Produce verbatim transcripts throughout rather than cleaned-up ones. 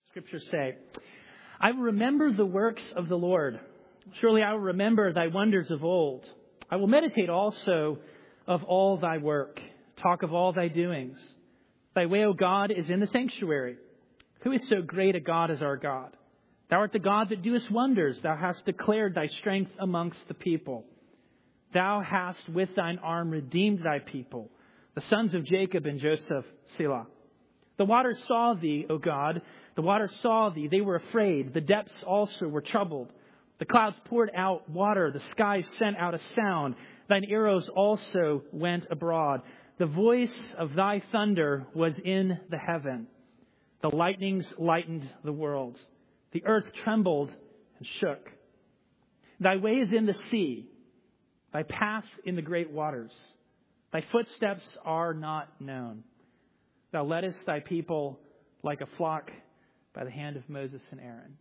Scriptures say, I will remember the works of the Lord. Surely I will remember thy wonders of old. I will meditate also of all thy work, talk of all thy doings. Thy way, O God, is in the sanctuary. Who is so great a God as our God? Thou art the God that doest wonders. Thou hast declared thy strength amongst the people. Thou hast with thine arm redeemed thy people, the sons of Jacob and Joseph, Selah. The waters saw thee, O God. The waters saw thee. They were afraid. The depths also were troubled. The clouds poured out water. The skies sent out a sound. Thine arrows also went abroad. The voice of thy thunder was in the heaven. The lightnings lightened the world. The earth trembled and shook. Thy way is in the sea. Thy path in the great waters. Thy footsteps are not known. Thou leddest thy people like a flock by the hand of Moses and Aaron.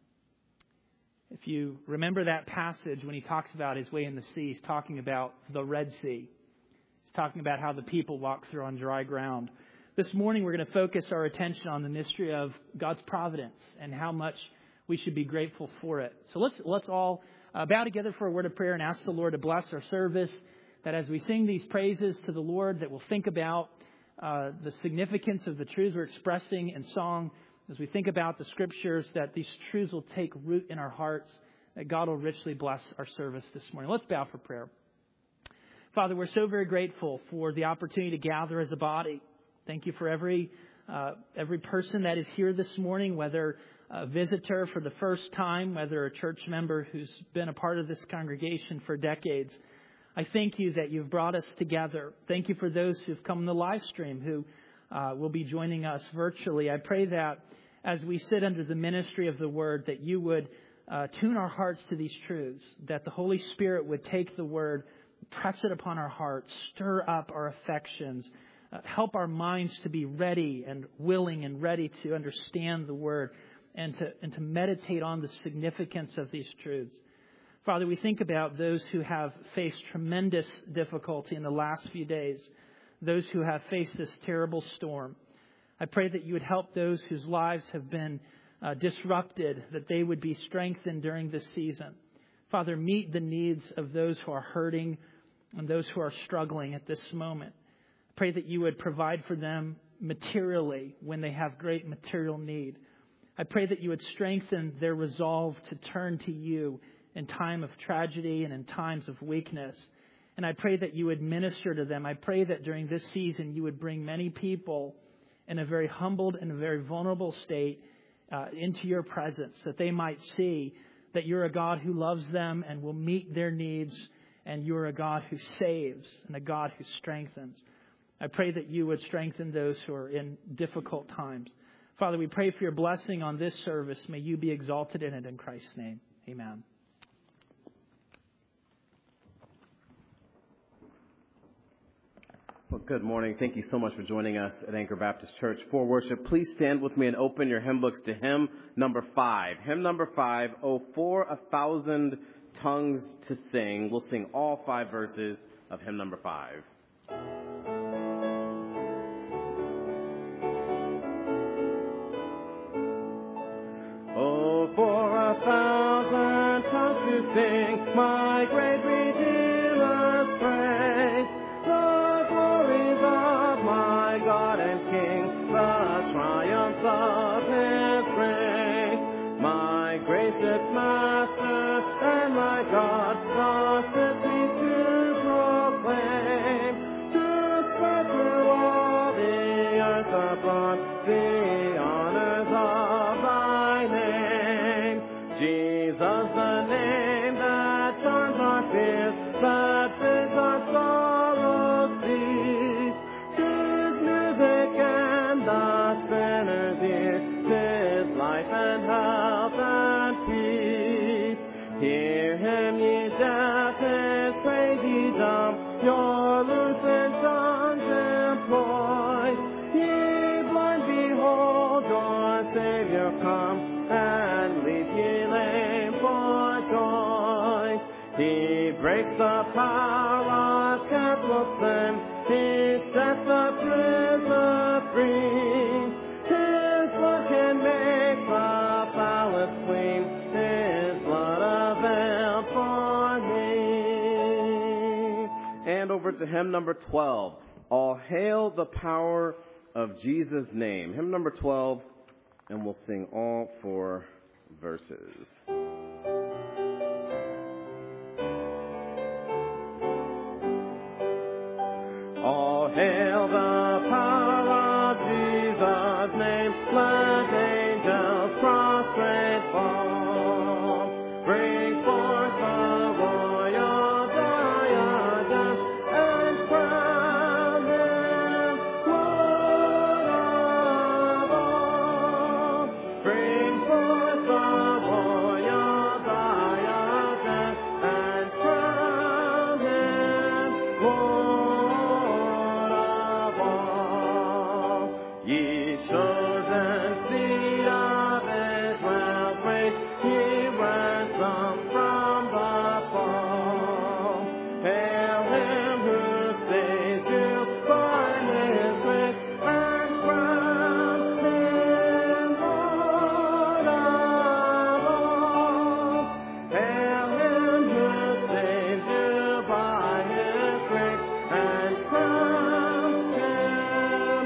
If you remember that passage when he talks about his way in the sea, he's talking about the Red Sea. He's talking about how the people walk through on dry ground. This morning we're going to focus our attention on the mystery of God's providence and how much we should be grateful for it. So let's let's all uh, bow together for a word of prayer and ask the Lord to bless our service, that as we sing these praises to the Lord, that we'll think about uh, the significance of the truths we're expressing in song. As we think about the Scriptures, that these truths will take root in our hearts, that God will richly bless our service this morning. Let's bow for prayer. Father, we're so very grateful for the opportunity to gather as a body. Thank you for every uh, every person that is here this morning, whether a visitor for the first time, whether a church member who's been a part of this congregation for decades. I thank you that you've brought us together. Thank you for those who've come on the live stream who uh, will be joining us virtually. I pray that as we sit under the ministry of the Word, that you would uh, tune our hearts to these truths, that the Holy Spirit would take the Word, press it upon our hearts, stir up our affections, uh, help our minds to be ready and willing and ready to understand the Word and to, and to meditate on the significance of these truths. Father, we think about those who have faced tremendous difficulty in the last few days, those who have faced this terrible storm. I pray that you would help those whose lives have been uh, disrupted, that they would be strengthened during this season. Father, meet the needs of those who are hurting and those who are struggling at this moment. I pray that you would provide for them materially when they have great material need. I pray that you would strengthen their resolve to turn to you in time of tragedy and in times of weakness. And I pray that you would minister to them. I pray that during this season you would bring many people in a very humbled and a very vulnerable state uh, into your presence, that they might see that you're a God who loves them and will meet their needs, and you're a God who saves and a God who strengthens. I pray that you would strengthen those who are in difficult times. Father, we pray for your blessing on this service. May you be exalted in it in Christ's name. Amen. Well, good morning. Thank you so much for joining us at Anchor Baptist Church for worship. Please stand with me and open your hymn books to hymn number five. Hymn number five, Oh, for a thousand tongues to sing. We'll sing all five verses of hymn number five. Oh, for a thousand tongues to sing my great Redeemer's praise. The glories of my God and King, the triumphs of His grace. My gracious Master and my God, causeth me to proclaim, to spread through all the earth abroad the honors of thy name. Jesus, the name that charms our fears, that bids our sorrows cease. 'Tis music and the sinner's ear, 'tis life and health and peace. Hear him, ye deaf, his praise ye dumb, your loosened tongues employ. Ye blind, behold your Savior come, and lead ye lame for joy. He breaks the power of canceled sin, he sets the prisoner free. His blood can make the over to hymn number twelve, All Hail the Power of Jesus' Name. Hymn number twelve, and we'll sing all four verses. All hail the power of Jesus' name, let angels prostrate fall. Bring forth the royal diadem and crown him Lord of all. Bring forth the royal diadem and crown him Lord of all. Ye chosen seed of Israel, great, ye ransom from the fall. Hail him who saves you by his grace, and crown him Lord of all. Hail him who saves you by his grace, and crown him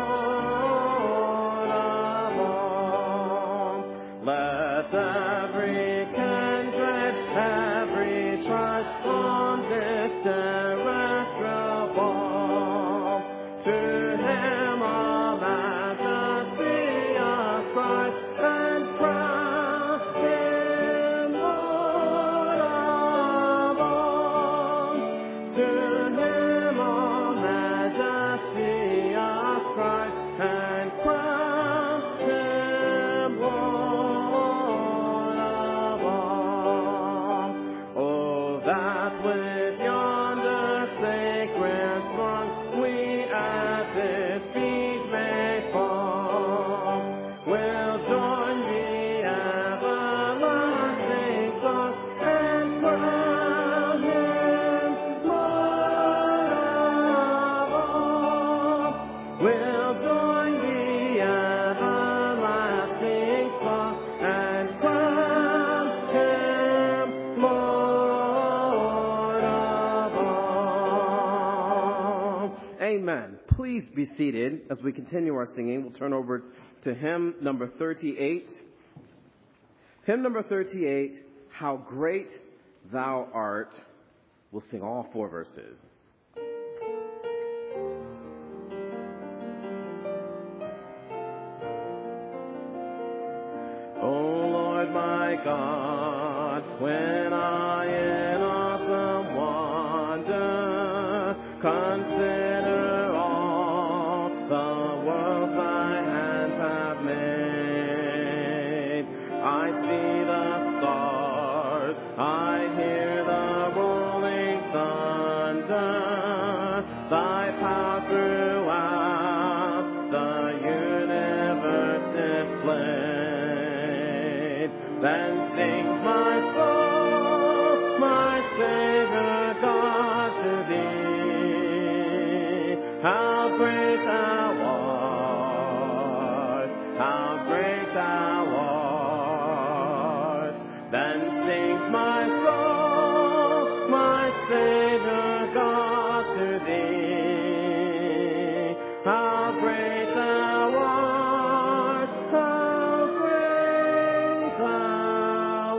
Lord of all. Let every kindred, every tribe on this terrestrial ball to him all majesty ascribe, and crown him Lord of all. To him all majesty ascribe, and crown him Lord of all. Oh, that with yonder sacred throng we at his feet may fall. We'll join the everlasting song, and crown him Lord of all. We'll join the everlasting song, and crown him Lord of all. Amen. Please be seated as we continue our singing. We'll turn over to hymn number thirty-eight. Hymn number thirty-eight, How Great Thou Art. We'll sing all four verses. O Lord my God, when I in awesome wonder consider all the worlds thy hands have made, I see the stars, I hear the rolling thunder, thy power throughout the universe displayed. Then sings my soul, my Savior God, to thee. How great thou art, how great thou art. Then sings my soul, my Savior God, to thee. How great thou art, how great thou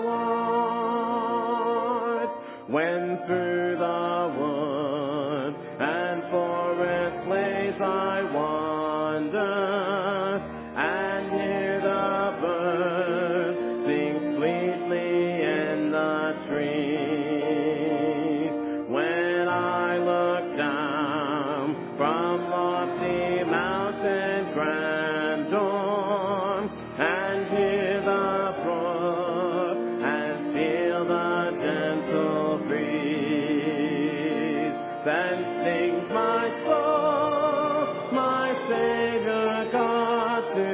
art. When through the woods and forest glades I wander, and hear the birds sing sweetly in the trees. When I look down from lofty mountain grandeur, and hear the brook and feel the gentle breeze, then sings my soul, my Savior God, to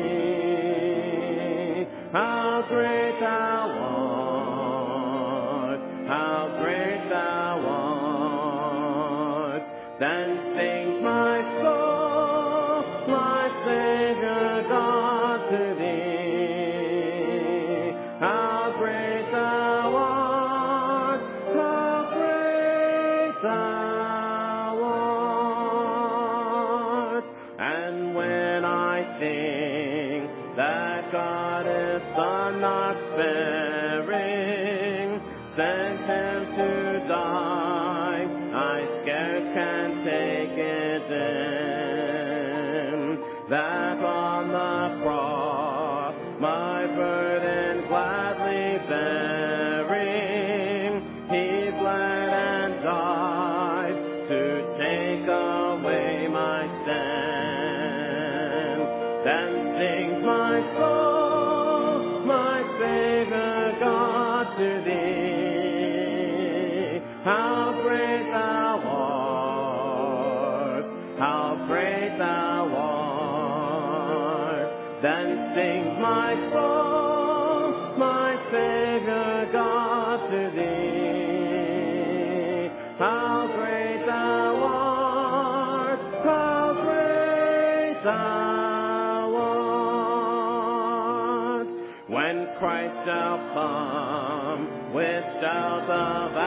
thee. How great thou art, how great thou art. Then sings my soul, my Savior God, to thee. How great thou art, how great thou sing that God is Son not sparing, sent him to die. I scarce can take it in, that on the cross my burden gladly bearing, he bled and died to take away my sin. Then sings my soul, my Savior God, to thee. How great thou art, how great thou art. Then sings my soul, my Savior God, to thee. How great thou art, how great thou art. When Christ shall come with shouts of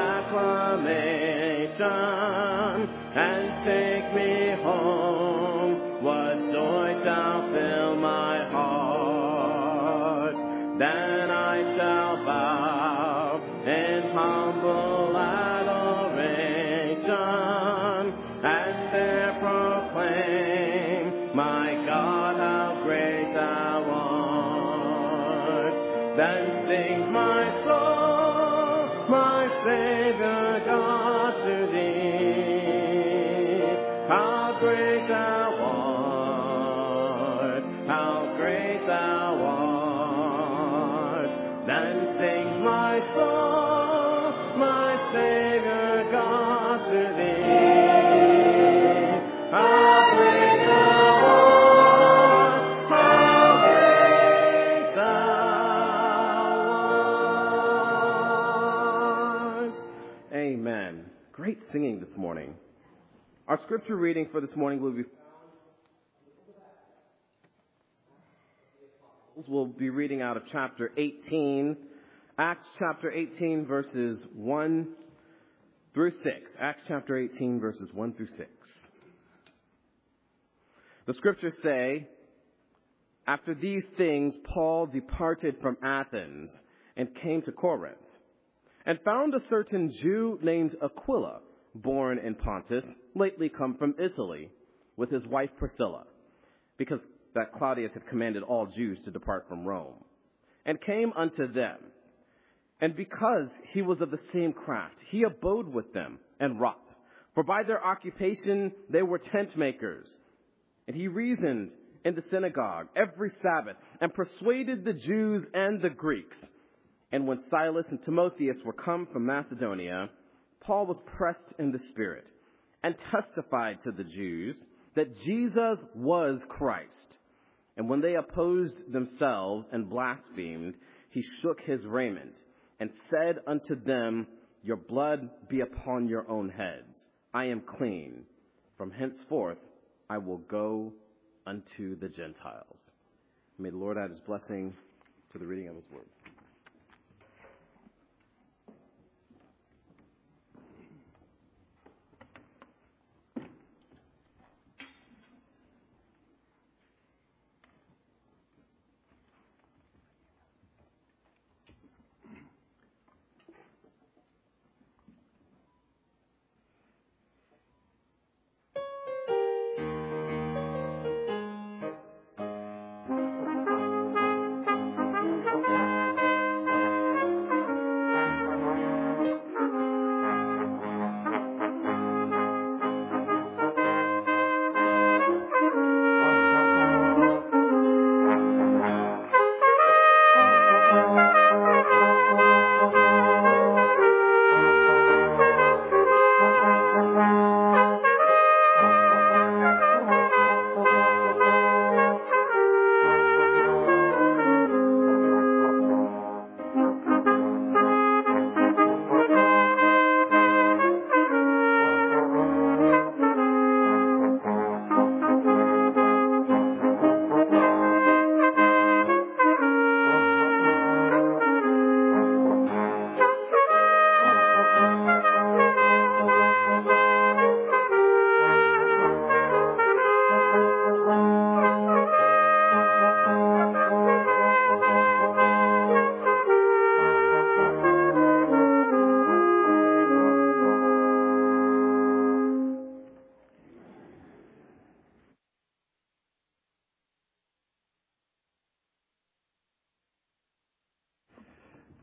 acclamation and take me home, what joy shall fill my heart. Then I shall bow in humble adoration and there proclaim, my God, how great thou art. Then sings my soul, my Savior God, to thee. How great thou art, how great thou art. Then sings my soul, my Savior God, to thee. How great thou art, how great thou art. Amen. Great singing this morning. Our scripture reading for this morning will be We'll be reading out of chapter eighteen, Acts chapter eighteen, verses one through six. Acts chapter eighteen, verses one through six. The scriptures say, after these things, Paul departed from Athens and came to Corinth, and found a certain Jew named Aquila, born in Pontus, lately come from Italy, with his wife Priscilla, because that Claudius had commanded all Jews to depart from Rome, and came unto them. And because he was of the same craft, he abode with them and wrought. For by their occupation they were tent makers. And he reasoned in the synagogue every Sabbath, and persuaded the Jews and the Greeks. And when Silas and Timotheus were come from Macedonia, Paul was pressed in the Spirit, and testified to the Jews that Jesus was Christ. And when they opposed themselves and blasphemed, he shook his raiment, and said unto them, your blood be upon your own heads. I am clean. From henceforth I will go unto the Gentiles. May the Lord add his blessing to the reading of his word.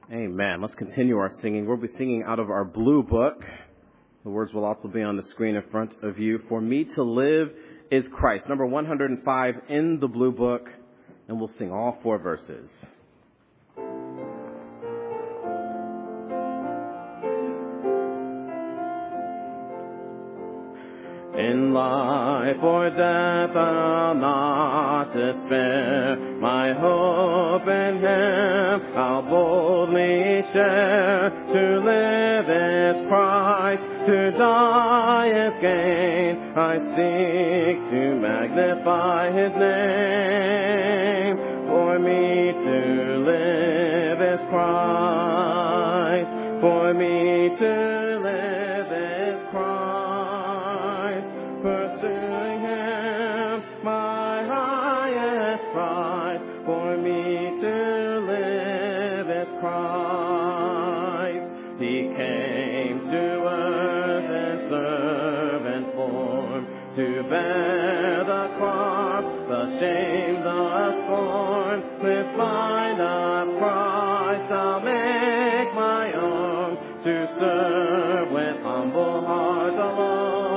Amen. Let's continue our singing. We'll be singing out of our blue book. The words will also be on the screen in front of you. For me to live is Christ. Number one hundred five in the blue book. And we'll sing all four verses. In life or death I'll not despair. My hope in Him I'll boldly share. To live is Christ, to die is gain. I seek to magnify His name. For me to live is Christ. For me to live is Christ. Pursuing Him, my highest prize. For me to live is Christ. He came to earth in servant form, to bear the cross, the shame, the scorn. This mind of Christ I'll make my own, to serve with humble heart alone.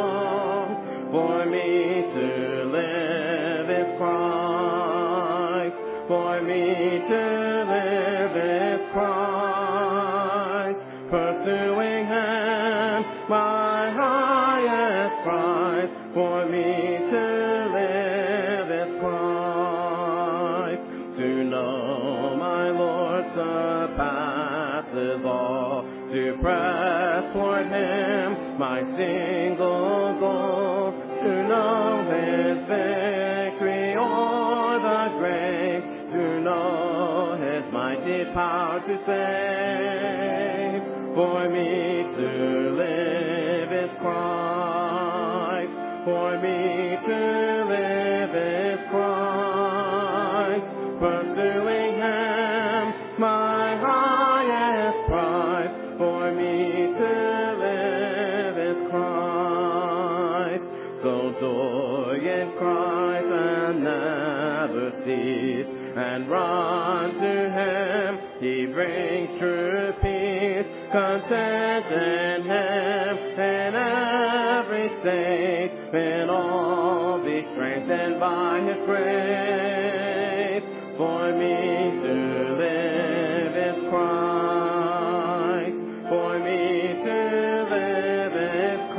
For me to live is Christ. For me to live is Christ. Pursuing Him, my highest prize. For me to live is Christ. To know my Lord surpasses all. To press toward Him, my single goal. To know His victory o'er the grave. To know His mighty power to save. For me to live is Christ. For me to live is Christ. Pursuing Him, my highest prize. For me to live is Christ. So joy in Christ and never cease, and run to Him. He brings true peace, content in Him. In every state, in all be strengthened by His grace. For me to live is Christ. For me to live is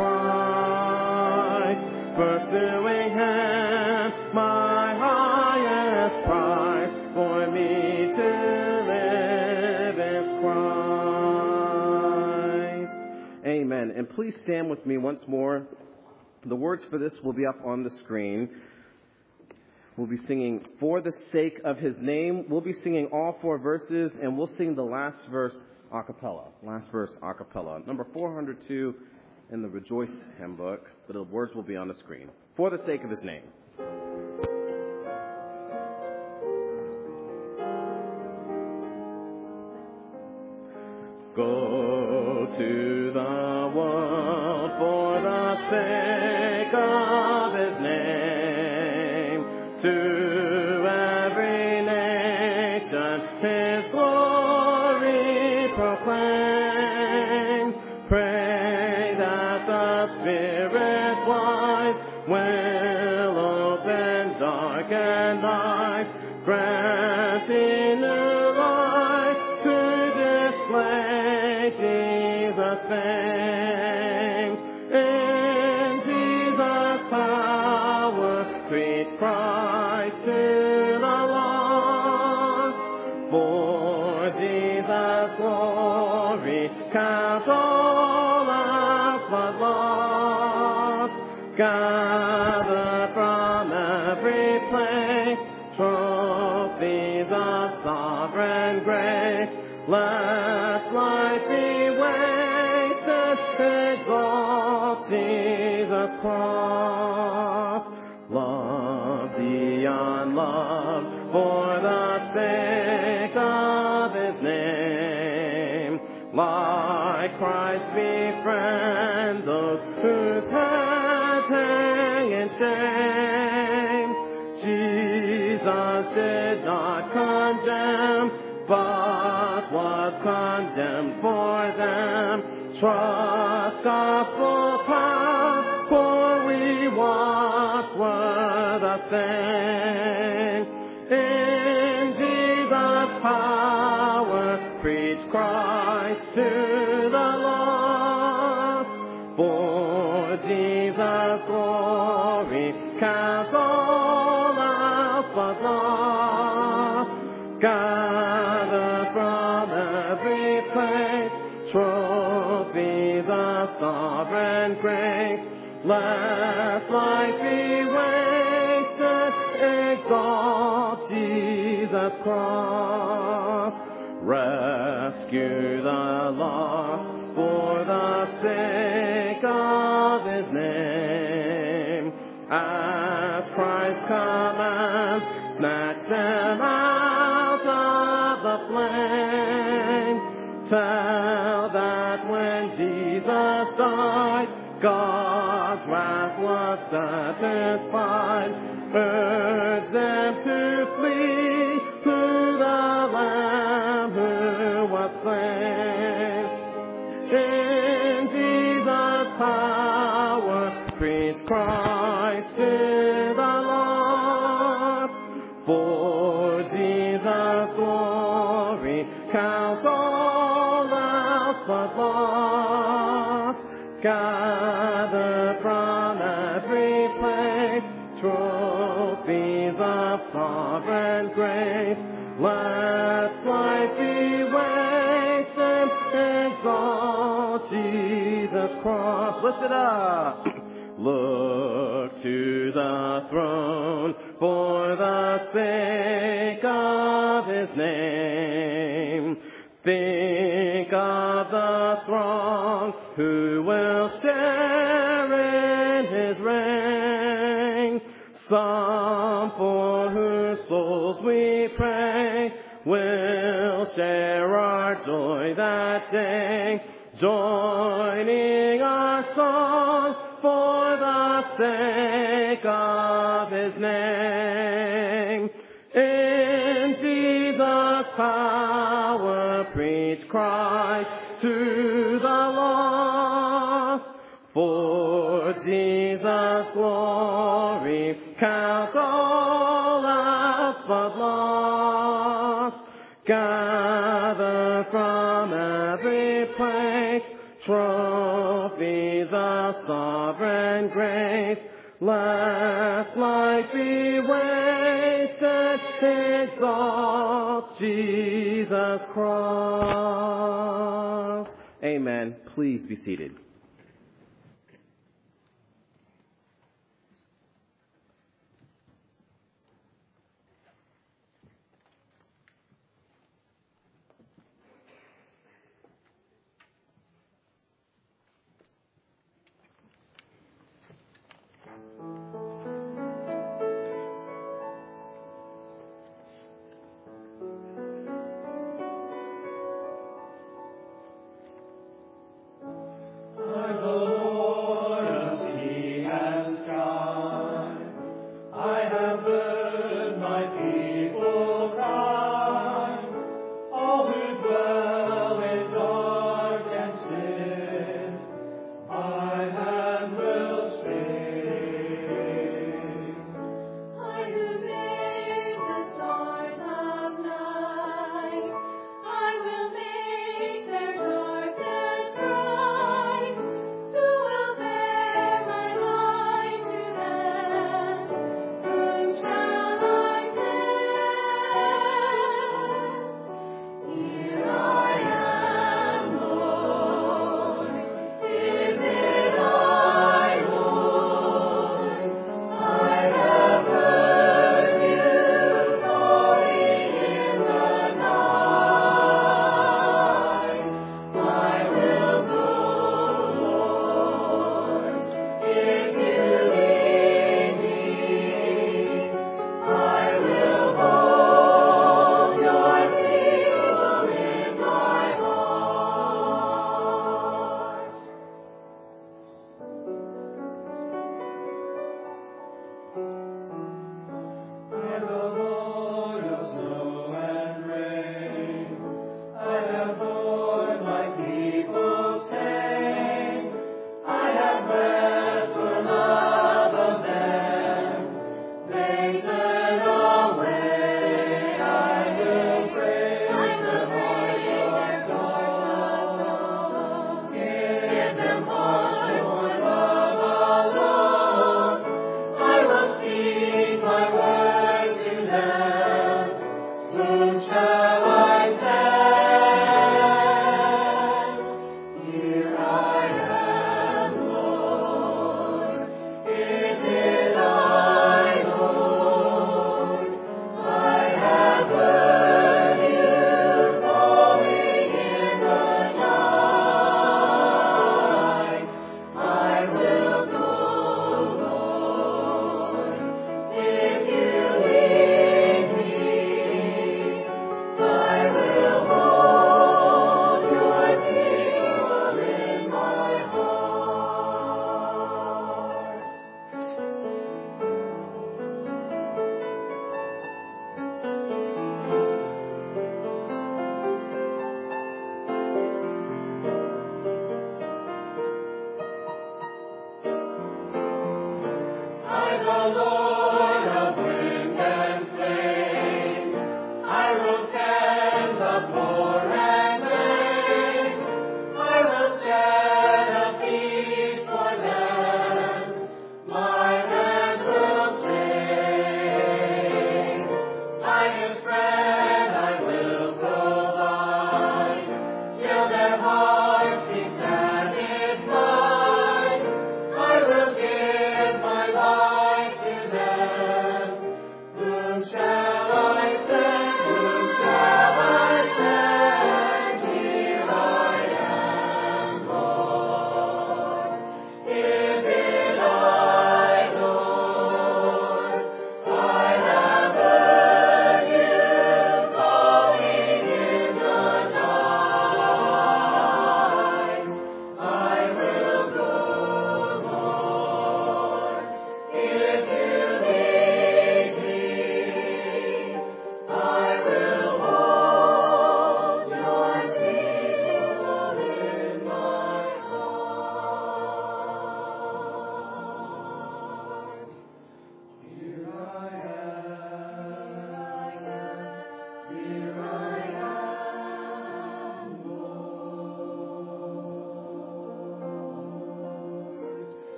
Christ. Pursuing Him, my highest prize. For me to live is Christ. Amen. And please stand with me once more. The words for this will be up on the screen. We'll be singing For the Sake of His Name. We'll be singing all four verses, and we'll sing the last verse a cappella. Last verse a cappella. Number four hundred two in the Rejoice hymn book, but the words will be on the screen. For the Sake of His Name. Go to the world for the sake of His name, to every nation His glory proclaim. Pray that the Spirit wise will open dark and night, granting new light to display Jesus' fame. In Jesus' power, preach Christ to the lost. For Jesus' glory, count all as but lost. Gather from every place trophies of sovereign grace. Lest life be wasted, exalt Jesus' cross. Love beyond love for the sake of His name. Like Christ befriend those whose heads hang in shame. Jesus did not condemn, but was was condemned for them. Trust gospel power, for we once were the same. In Jesus' power, preach Christ to the lost. For Jesus' glory, count all else but lost. Gather from every place trophies of sovereign grace. Let life be wasted, exalt Jesus' cross. Rescue the lost for the sake of his name. As Christ commands, snatch them out of the flame. Tell that when Jesus died, God's wrath was satisfied. Urge them to flee to the Lamb who was slain. In Jesus' power, preach Christ to the lost. For Jesus' glory, count all else but lost. Gather from every place trophies of sovereign grace. Let life be wasted, exalt Jesus' cross. Lift it up. Look to the throne for the sake of his name. Think of the throng who will share in his reign. Some for whose souls we pray will share our joy that day, joining our song for the sake of his name. In Jesus' power, preach Christ to the lost. For Jesus' glory, count all else but lost. Gather from every place trophies of sovereign grace. Let life be wasted, exalt Jesus' cross. Amen. Please be seated.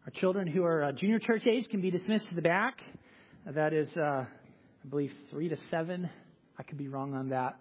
Our children who are uh, junior church age can be dismissed to the back. That is, uh, I believe, three to seven. I could be wrong on that.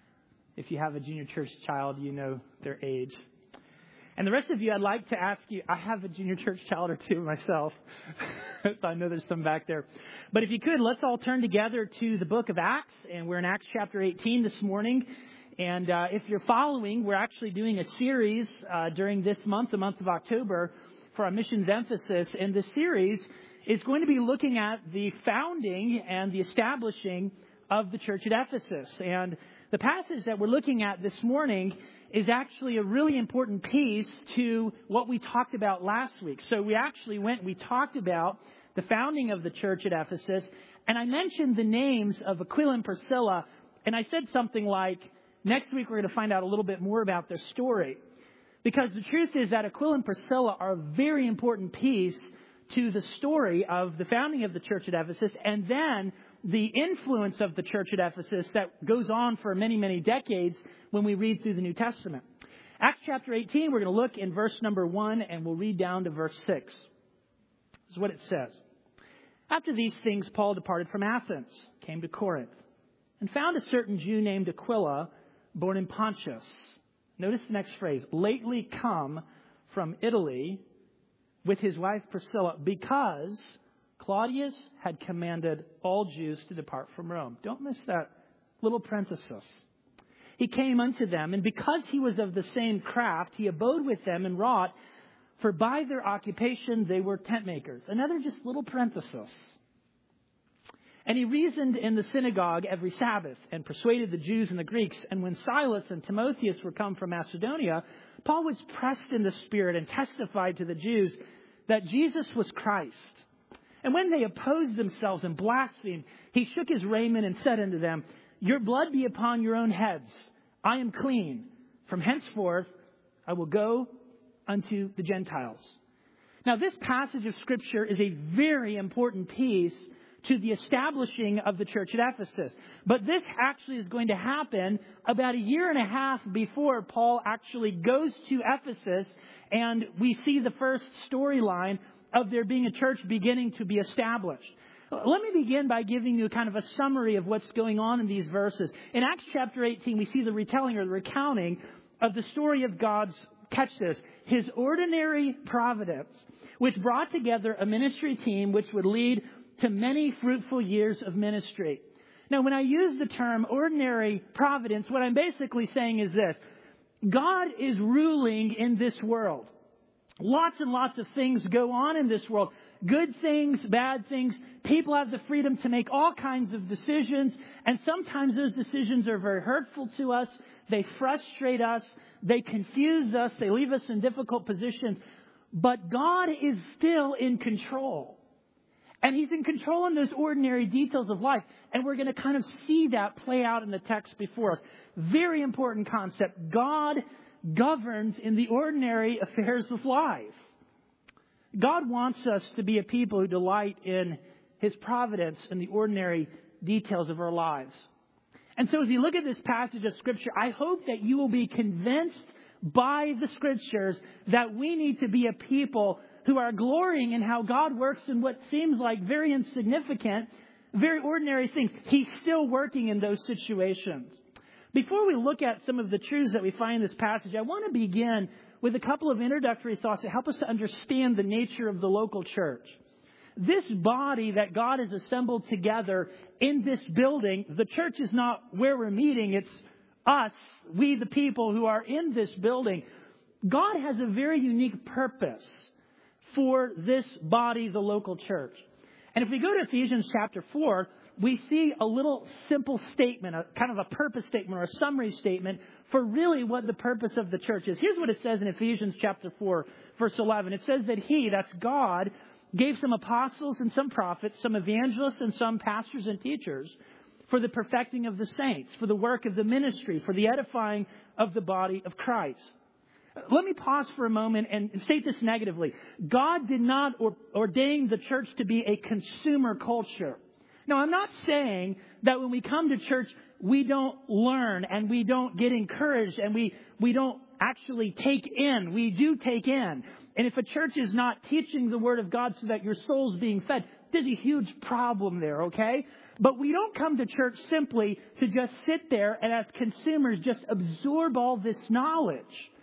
If you have a junior church child, you know their age. And the rest of you, I'd like to ask you, I have a junior church child or two myself. So I know there's some back there. But if you could, let's all turn together to the book of Acts. And we're in Acts chapter eighteen this morning. And uh, if you're following, we're actually doing a series uh, during this month, the month of October, for our missions emphasis. And the series is going to be looking at the founding and the establishing of the church at Ephesus. And the passage that we're looking at this morning is actually a really important piece to what we talked about last week. So we actually went and we talked about the founding of the church at Ephesus, and I mentioned the names of Aquila and Priscilla, and I said something like, next week we're going to find out a little bit more about their story. Because the truth is that Aquila and Priscilla are a very important piece to the story of the founding of the church at Ephesus, and then the influence of the church at Ephesus that goes on for many, many decades when we read through the New Testament. Acts chapter eighteen, we're going to look in verse number one, and we'll read down to verse six. This is what it says. After these things, Paul departed from Athens, came to Corinth, and found a certain Jew named Aquila, born in Pontus. Notice the next phrase, lately come from Italy with his wife Priscilla, because Claudius had commanded all Jews to depart from Rome. Don't miss that little parenthesis. He came unto them, and because he was of the same craft, he abode with them and wrought, for by their occupation they were tent makers. Another just little parenthesis. And he reasoned in the synagogue every Sabbath, and persuaded the Jews and the Greeks. And when Silas and Timotheus were come from Macedonia, Paul was pressed in the Spirit and testified to the Jews that Jesus was Christ. And when they opposed themselves and blasphemed, he shook his raiment and said unto them, your blood be upon your own heads. I am clean. From henceforth I will go unto the Gentiles. Now, this passage of Scripture is a very important piece to the establishing of the church at Ephesus. But this actually is going to happen about a year and a half before Paul actually goes to Ephesus, and we see the first storyline of there being a church beginning to be established. Let me begin by giving you kind of a summary of what's going on in these verses. In Acts chapter eighteen, we see the retelling or the recounting of the story of God's, catch this, His ordinary providence, which brought together a ministry team which would lead to many fruitful years of ministry. Now, when I use the term ordinary providence, what I'm basically saying is this. God is ruling in this world. Lots and lots of things go on in this world. Good things, bad things. People have the freedom to make all kinds of decisions. And sometimes those decisions are very hurtful to us. They frustrate us. They confuse us. They leave us in difficult positions. But God is still in control. And He's in control in those ordinary details of life. And we're going to kind of see that play out in the text before us. Very important concept. God governs in the ordinary affairs of life. God wants us to be a people who delight in His providence in the ordinary details of our lives. And so as you look at this passage of Scripture, I hope that you will be convinced by the Scriptures that we need to be a people who are glorying in how God works in what seems like very insignificant, very ordinary things. He's still working in those situations. Before we look at some of the truths that we find in this passage, I want to begin with a couple of introductory thoughts to help us to understand the nature of the local church. This body that God has assembled together in this building, the church is not where we're meeting, it's us, we the people who are in this building. God has a very unique purpose for this body, the local church. And if we go to Ephesians chapter four, we see a little simple statement, a kind of a purpose statement or a summary statement for really what the purpose of the church is. Here's what it says in Ephesians chapter four, verse eleven. It says that He, that's God, gave some apostles and some prophets, some evangelists and some pastors and teachers for the perfecting of the saints, for the work of the ministry, for the edifying of the body of Christ. Let me pause for a moment and state this negatively. God did not ordain the church to be a consumer culture. Now, I'm not saying that when we come to church, we don't learn and we don't get encouraged and we, we don't actually take in. We do take in. And if a church is not teaching the Word of God so that your soul's being fed, there's a huge problem there, okay? But we don't come to church simply to just sit there and as consumers just absorb all this knowledge.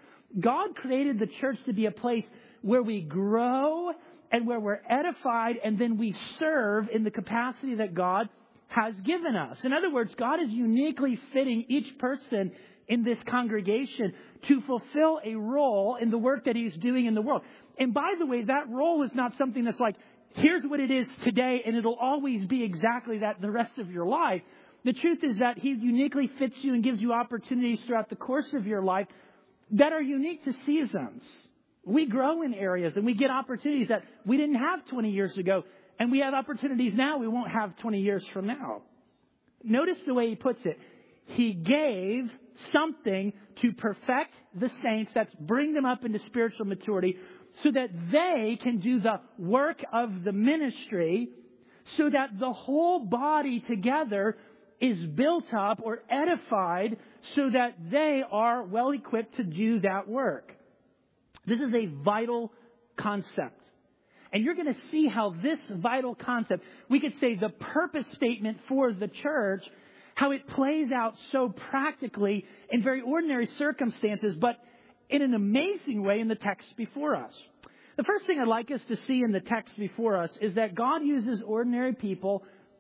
God created the church to be a place where we grow and where we're edified, and then we serve in the capacity that God has given us. In other words, God is uniquely fitting each person in this congregation to fulfill a role in the work that He's doing in the world. And by the way, that role is not something that's like, here's what it is today, and it'll always be exactly that the rest of your life. The truth is that He uniquely fits you and gives you opportunities throughout the course of your life that are unique to seasons. We grow in areas and we get opportunities that we didn't have twenty years ago. And we have opportunities now we won't have twenty years from now. Notice the way he puts it. He gave something to perfect the saints, that's bring them up into spiritual maturity, so that they can do the work of the ministry, so that the whole body together is built up or edified, so that they are well equipped to do that work. This is a vital concept. And you're going to see how this vital concept, we could say the purpose statement for the church, how it plays out so practically in very ordinary circumstances, but in an amazing way in the text before us. The first thing I'd like us to see in the text before us is that God uses ordinary people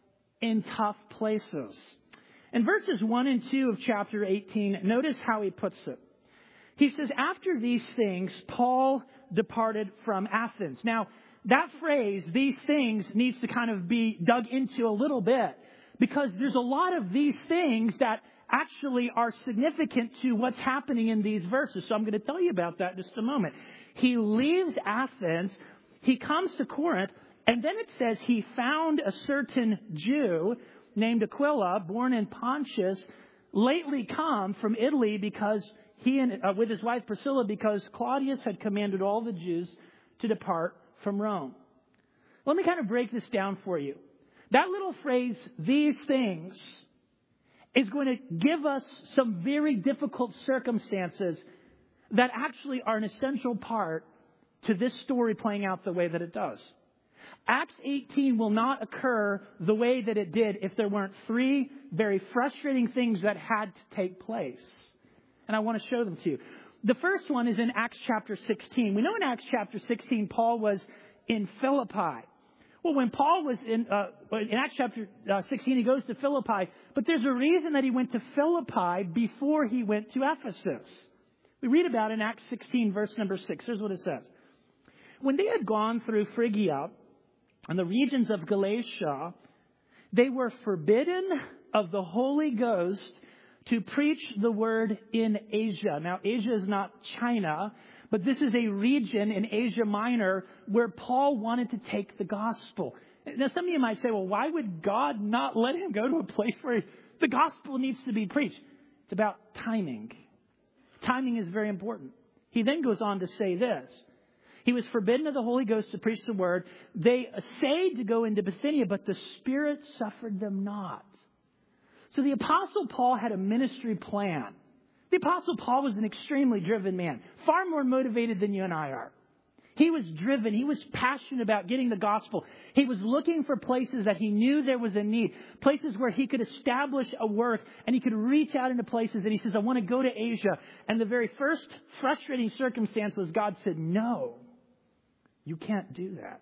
in tough places. In verses one and two of chapter eighteen, notice how he puts it. He says, after these things, Paul departed from Athens. Now, that phrase, these things, needs to kind of be dug into a little bit, because there's a lot of these things that actually are significant to what's happening in these verses. So I'm going to tell you about that in just a moment. He leaves Athens, he comes to Corinth, and then it says he found a certain Jew named Aquila, born in Pontus, lately come from Italy because he and uh, with his wife Priscilla, because Claudius had commanded all the Jews to depart from Rome. Let me kind of break this down for you. That little phrase, these things, is going to give us some very difficult circumstances that actually are an essential part to this story playing out the way that it does. Acts eighteen will not occur the way that it did if there weren't three very frustrating things that had to take place. And I want to show them to you. The first one is in Acts chapter sixteen. We know in Acts chapter sixteen, Paul was in Philippi. Well, when Paul was in, uh, in Acts chapter uh, sixteen, he goes to Philippi. But there's a reason that he went to Philippi before he went to Ephesus. We read about it in Acts sixteen, verse number six. Here's what it says. When they had gone through Phrygia and the regions of Galatia, they were forbidden of the Holy Ghost to preach the word in Asia. Now, Asia is not China, but this is a region in Asia Minor where Paul wanted to take the gospel. Now, some of you might say, well, why would God not let him go to a place where the gospel needs to be preached? It's about timing. Timing is very important. He then goes on to say this. He was forbidden of the Holy Ghost to preach the word. They essayed to go into Bithynia, but the Spirit suffered them not. So the Apostle Paul had a ministry plan. The Apostle Paul was an extremely driven man, far more motivated than you and I are. He was driven. He was passionate about getting the gospel. He was looking for places that he knew there was a need, places where he could establish a work, and he could reach out into places. And he says, I want to go to Asia. And the very first frustrating circumstance was God said, no, you can't do that.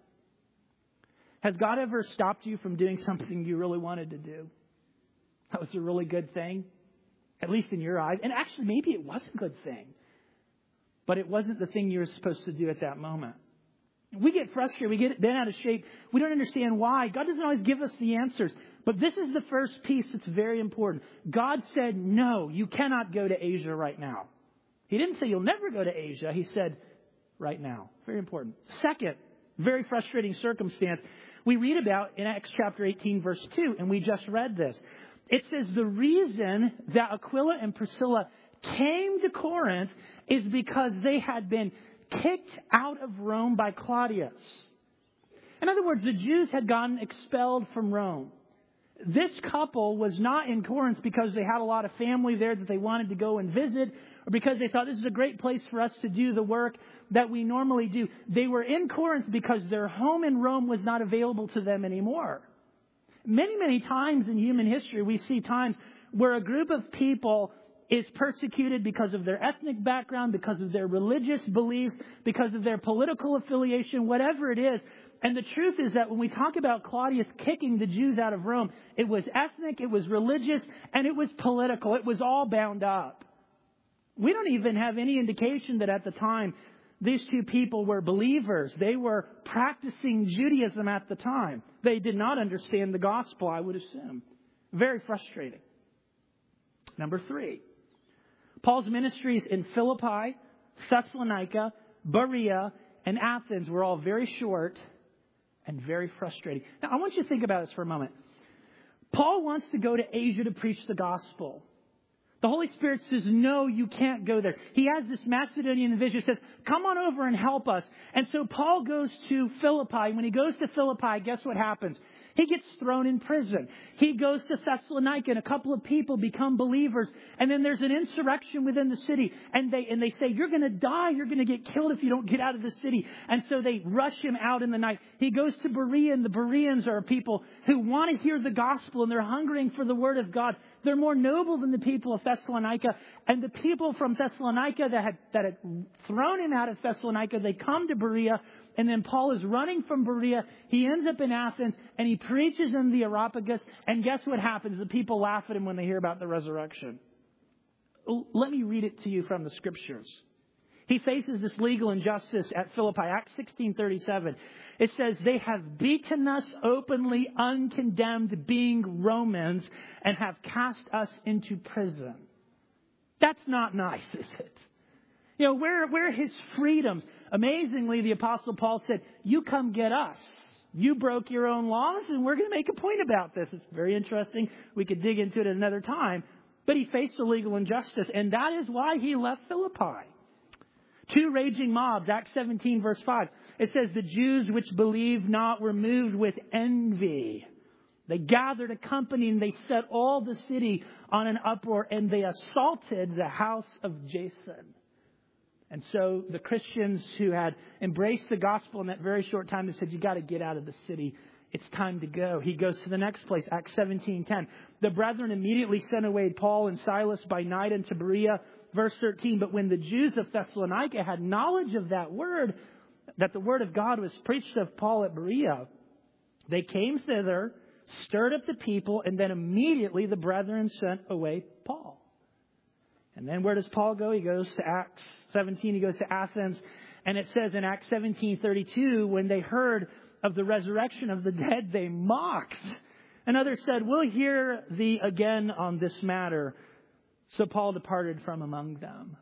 Has God ever stopped you from doing something you really wanted to do? That was a really good thing, at least in your eyes. And actually, maybe it was a good thing. But it wasn't the thing you were supposed to do at that moment. We get frustrated. We get bent out of shape. We don't understand why. God doesn't always give us the answers. But this is the first piece that's very important. God said, no, you cannot go to Asia right now. He didn't say you'll never go to Asia. He said, right now. Very important. Second, very frustrating circumstance we read about in Acts chapter eighteen, verse two. And we just read this. It says the reason that Aquila and Priscilla came to Corinth is because they had been kicked out of Rome by Claudius. In other words, the Jews had gotten expelled from Rome. This couple was not in Corinth because they had a lot of family there that they wanted to go and visit, or because they thought this is a great place for us to do the work that we normally do. They were in Corinth because their home in Rome was not available to them anymore. Many, many times in human history, we see times where a group of people is persecuted because of their ethnic background, because of their religious beliefs, because of their political affiliation, whatever it is. And the truth is that when we talk about Claudius kicking the Jews out of Rome, it was ethnic, it was religious, and it was political. It was all bound up. We don't even have any indication that at the time these two people were believers. They were practicing Judaism at the time. They did not understand the gospel, I would assume. Very frustrating. Number three, Paul's ministries in Philippi, Thessalonica, Berea, and Athens were all very short and very frustrating. Now, I want you to think about this for a moment. Paul wants to go to Asia to preach the gospel. The Holy Spirit says, no, you can't go there. He has this Macedonian vision, says, come on over and help us. And so Paul goes to Philippi. When he goes to Philippi, guess what happens? He gets thrown in prison. He goes to Thessalonica and a couple of people become believers. And then there's an insurrection within the city. And they and they say, you're going to die. You're going to get killed if you don't get out of the city. And so they rush him out in the night. He goes to Berea, and the Bereans are people who want to hear the gospel, and they're hungering for the word of God. They're more noble than the people of Thessalonica. And the people from Thessalonica that had, that had thrown him out of Thessalonica, they come to Berea. And then Paul is running from Berea. He ends up in Athens, and he preaches in the Areopagus. And guess what happens? The people laugh at him when they hear about the resurrection. Let me read it to you from the scriptures. He faces this legal injustice at Philippi. Acts sixteen thirty-seven. It says, they have beaten us openly, uncondemned, being Romans, and have cast us into prison. That's not nice, is it? You know, where, where are his freedoms? Amazingly, the Apostle Paul said, you come get us. You broke your own laws, and we're going to make a point about this. It's very interesting. We could dig into it at another time. But he faced a legal injustice, and that is why he left Philippi. Two raging mobs, Acts seventeen, verse five. It says, the Jews which believed not were moved with envy. They gathered a company, and they set all the city on an uproar, and they assaulted the house of Jason. And so the Christians who had embraced the gospel in that very short time, they said, you got to get out of the city. It's time to go. He goes to the next place, Acts seventeen ten. The brethren immediately sent away Paul and Silas by night into Berea. Verse thirteen, but when the Jews of Thessalonica had knowledge of that word, that the word of God was preached of Paul at Berea, they came thither, stirred up the people, and then immediately the brethren sent away Paul. And then where does Paul go? He goes to Acts seventeen. He goes to Athens. And it says in Acts seventeen thirty-two, when they heard of the resurrection of the dead, they mocked. And others said, we'll hear thee again on this matter. So Paul departed from among them.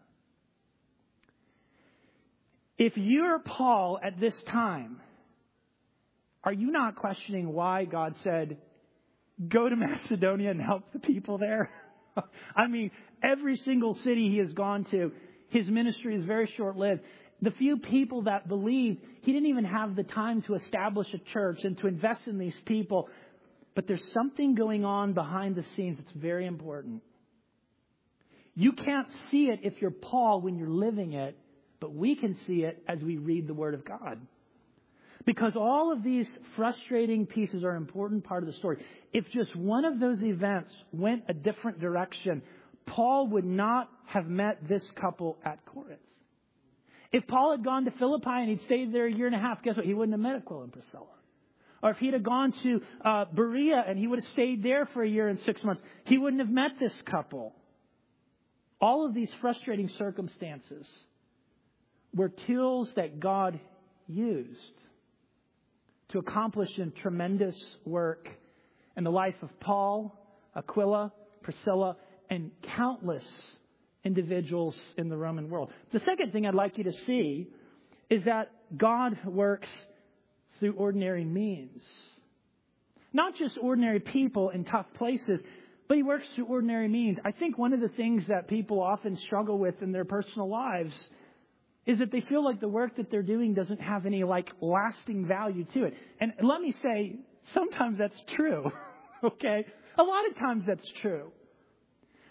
If you're Paul at this time, are you not questioning why God said, go to Macedonia and help the people there? I mean, every single city he has gone to, his ministry is very short-lived. The few people that believed, he didn't even have the time to establish a church and to invest in these people. But there's something going on behind the scenes that's very important. You can't see it if you're Paul when you're living it, but we can see it as we read the Word of God. Because all of these frustrating pieces are an important part of the story. If just one of those events went a different direction, Paul would not have met this couple at Corinth. If Paul had gone to Philippi and he'd stayed there a year and a half, guess what? He wouldn't have met Aquila and Priscilla. Or if he'd have gone to uh, Berea and he would have stayed there for a year and six months, he wouldn't have met this couple. All of these frustrating circumstances were tools that God used to accomplish a tremendous work in the life of Paul, Aquila, Priscilla, and countless individuals in the Roman world. The second thing I'd like you to see is that God works through ordinary means. Not just ordinary people in tough places, but he works through ordinary means. I think one of the things that people often struggle with in their personal lives is that they feel like the work that they're doing doesn't have any like lasting value to it. And let me say, sometimes that's true. Okay? A lot of times that's true.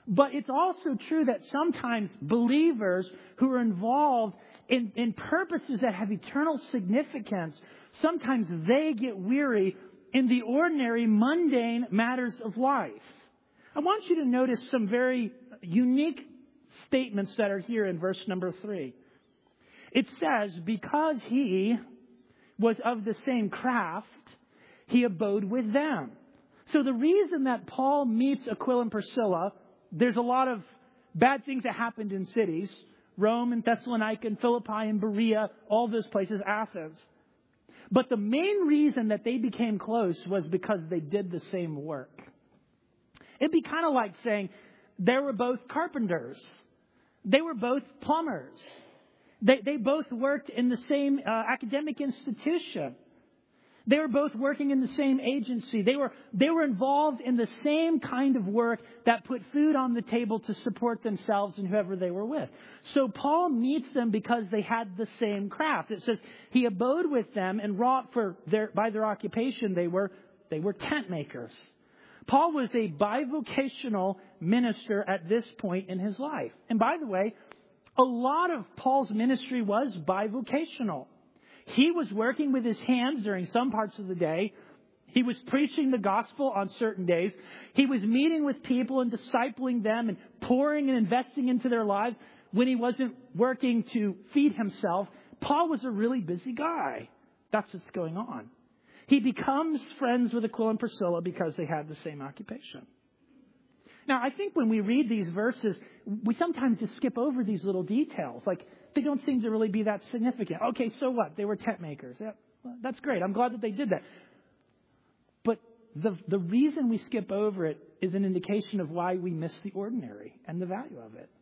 But it's also true that sometimes believers who are involved in, in purposes that have eternal significance, sometimes they get weary in the ordinary, mundane matters of life. I want you to notice some very unique statements that are here in verse number three. It says, because he was of the same craft, he abode with them. So the reason that Paul meets Aquila and Priscilla, there's a lot of bad things that happened in cities. Rome and Thessalonica and Philippi and Berea, all those places, Athens. But the main reason that they became close was because they did the same work. It'd be kind of like saying they were both carpenters. They were both plumbers. They, they both worked in the same uh, academic institution. They were both working in the same agency. They were, they were involved in the same kind of work that put food on the table to support themselves and whoever they were with. So Paul meets them because they had the same craft. It says he abode with them and wrought for their, by their occupation. They were, they were tent makers. Paul was a bivocational minister at this point in his life. And by the way, a lot of Paul's ministry was bivocational. He was working with his hands during some parts of the day. He was preaching the gospel on certain days. He was meeting with people and discipling them and pouring and investing into their lives when he wasn't working to feed himself. Paul was a really busy guy. That's what's going on. He becomes friends with Aquila and Priscilla because they had the same occupation. Now, I think when we read these verses, we sometimes just skip over these little details. Like, they don't seem to really be that significant. Okay, so what? They were tent makers. Yeah, well, that's great. I'm glad that they did that. But the the reason we skip over it is an indication of why we miss the ordinary and the value of it.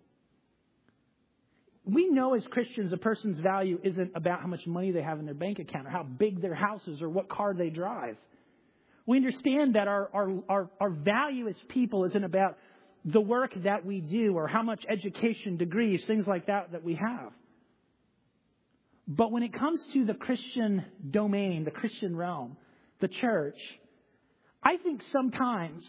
We know as Christians a person's value isn't about how much money they have in their bank account or how big their house is or what car they drive. We understand that our, our, our, our value as people isn't about the work that we do or how much education, degrees, things like that that we have. But when it comes to the Christian domain, the Christian realm, the church, I think sometimes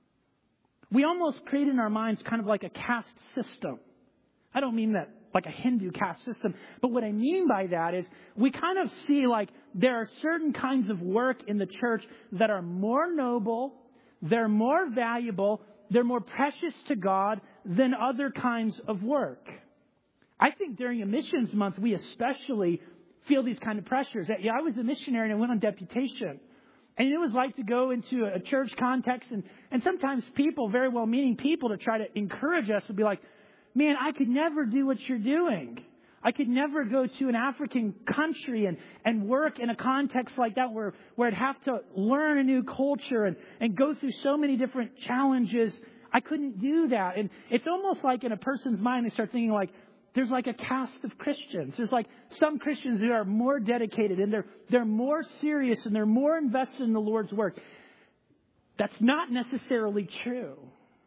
we almost create in our minds kind of like a caste system. I don't mean that like a Hindu caste system. But what I mean by that is we kind of see like there are certain kinds of work in the church that are more noble, they're more valuable, they're more precious to God than other kinds of work. I think during a missions month, we especially feel these kind of pressures. Yeah, I was a missionary and I went on deputation. And it was like to go into a church context and, and sometimes people, very well-meaning people, to try to encourage us would be like, man, I could never do what you're doing. I could never go to an African country and, and work in a context like that where, where I'd have to learn a new culture and, and go through so many different challenges. I couldn't do that. And it's almost like in a person's mind, they start thinking like, there's like a caste of Christians. There's like some Christians who are more dedicated and they're, they're more serious and they're more invested in the Lord's work. That's not necessarily true.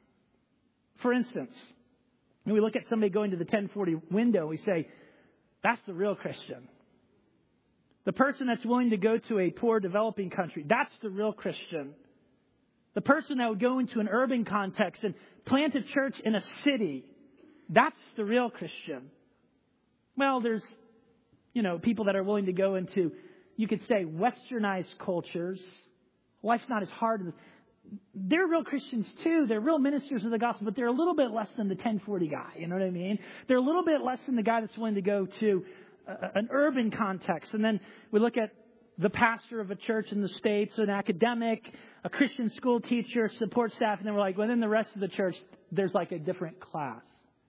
For instance, when we look at somebody going to the ten forty window, we say, that's the real Christian. The person that's willing to go to a poor developing country, that's the real Christian. The person that would go into an urban context and plant a church in a city, that's the real Christian. Well, there's, you know, people that are willing to go into, you could say, westernized cultures. Life's not as hard. They're real Christians too. They're real ministers of the gospel, but they're a little bit less than the ten forty guy. You know what I mean? They're a little bit less than the guy that's willing to go to a, an urban context. And then we look at the pastor of a church in the States, an academic, a Christian school teacher, support staff, and then we're like, within the rest of the church, there's like a different class.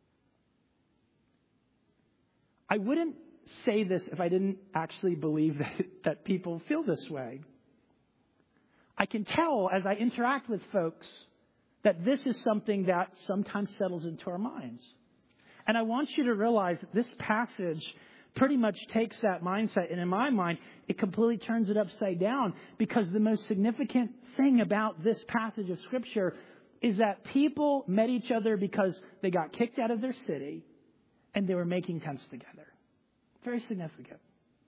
I wouldn't say this if I didn't actually believe that, that people feel this way. I can tell as I interact with folks that this is something that sometimes settles into our minds. And I want you to realize that this passage pretty much takes that mindset. And in my mind, it completely turns it upside down, because the most significant thing about this passage of Scripture is that people met each other because they got kicked out of their city and they were making tents together. Very significant.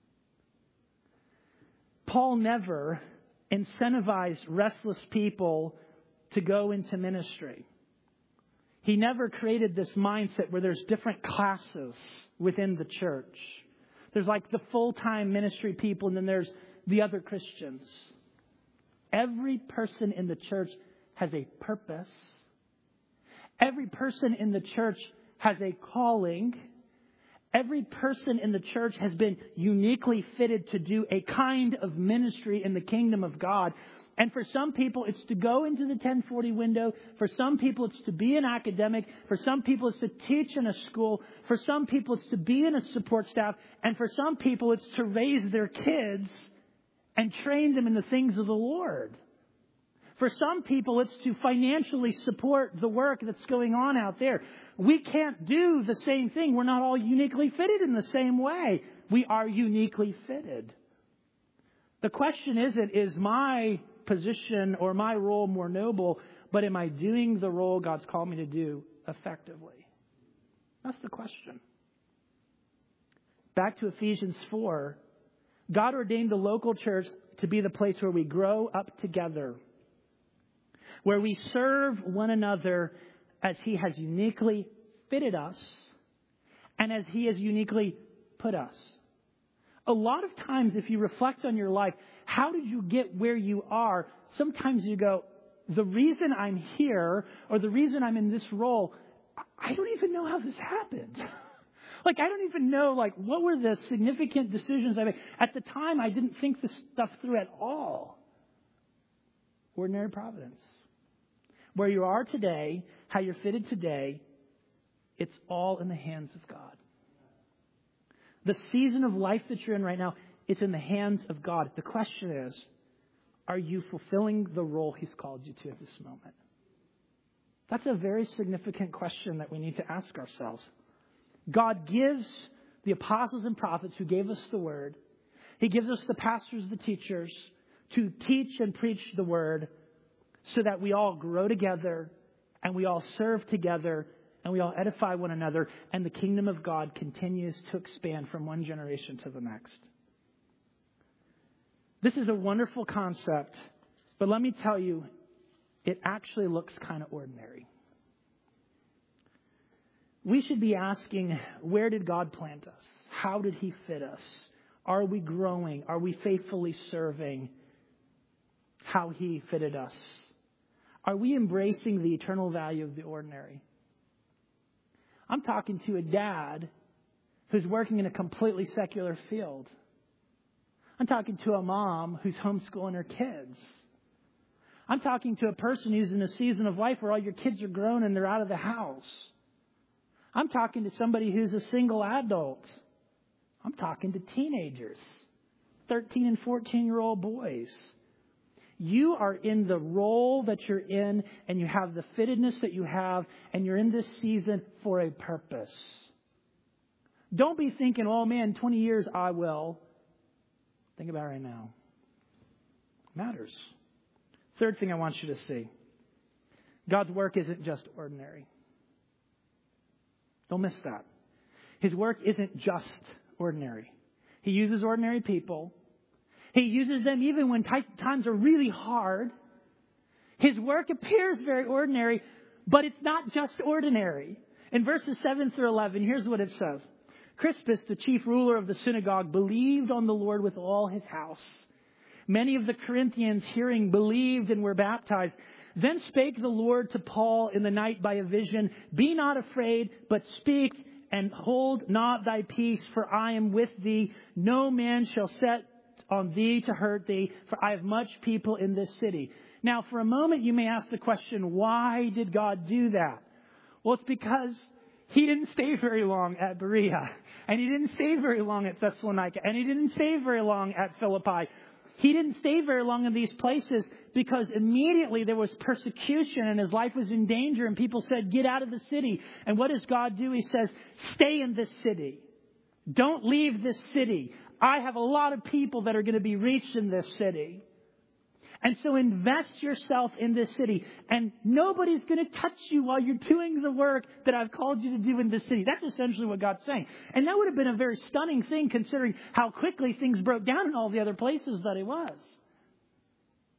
Paul never incentivized restless people to go into ministry. He never created this mindset where there's different classes within the church. There's like the full-time ministry people, and then there's the other Christians. Every person in the church has a purpose. Every person in the church has a calling. Every person in the church has been uniquely fitted to do a kind of ministry in the kingdom of God. And for some people, it's to go into the ten forty window. For some people, it's to be an academic. For some people, it's to teach in a school. For some people, it's to be in a support staff. And for some people, it's to raise their kids and train them in the things of the Lord. For some people, it's to financially support the work that's going on out there. We can't do the same thing. We're not all uniquely fitted in the same way. We are uniquely fitted. The question isn't, is my position or my role more noble, but am I doing the role God's called me to do effectively? That's the question. Back to Ephesians four. God ordained the local church to be the place where we grow up together, where we serve one another as He has uniquely fitted us and as He has uniquely put us. A lot of times, if you reflect on your life, how did you get where you are? Sometimes you go, the reason I'm here or the reason I'm in this role, I don't even know how this happened. Like, I don't even know, like, what were the significant decisions I made? At the time, I didn't think this stuff through at all. Ordinary providence. Where you are today, how you're fitted today, it's all in the hands of God. The season of life that you're in right now, it's in the hands of God. The question is, are you fulfilling the role He's called you to at this moment? That's a very significant question that we need to ask ourselves. God gives the apostles and prophets who gave us the word. He gives us the pastors, the teachers, to teach and preach the word so that we all grow together and we all serve together and we all edify one another, and the kingdom of God continues to expand from one generation to the next. This is a wonderful concept, but let me tell you, it actually looks kind of ordinary. We should be asking, where did God plant us? How did He fit us? Are we growing? Are we faithfully serving how He fitted us? Are we embracing the eternal value of the ordinary? I'm talking to a dad who's working in a completely secular field. I'm talking to a mom who's homeschooling her kids. I'm talking to a person who's in a season of life where all your kids are grown and they're out of the house. I'm talking to somebody who's a single adult. I'm talking to teenagers, thirteen and fourteen-year-old boys. You are in the role that you're in, and you have the fittedness that you have, and you're in this season for a purpose. Don't be thinking, oh man, twenty years I will. Think about it right now. It matters. Third thing I want you to see. God's work isn't just ordinary. Don't miss that. His work isn't just ordinary. He uses ordinary people. He uses them even when times are really hard. His work appears very ordinary, but it's not just ordinary. In verses seven through eleven, here's what it says. Crispus, the chief ruler of the synagogue, believed on the Lord with all his house. Many of the Corinthians, hearing, believed and were baptized. Then spake the Lord to Paul in the night by a vision, be not afraid, but speak and hold not thy peace, for I am with thee. No man shall set on thee to hurt thee, for I have much people in this city. Now, for a moment, you may ask the question, why did God do that? Well, it's because He didn't stay very long at Berea, and He didn't stay very long at Thessalonica, and He didn't stay very long at Philippi. He didn't stay very long in these places because immediately there was persecution and his life was in danger, and people said, get out of the city. And what does God do? He says, stay in this city. Don't leave this city. I have a lot of people that are going to be reached in this city. And so invest yourself in this city. And nobody's going to touch you while you're doing the work that I've called you to do in this city. That's essentially what God's saying. And that would have been a very stunning thing considering how quickly things broke down in all the other places that He was.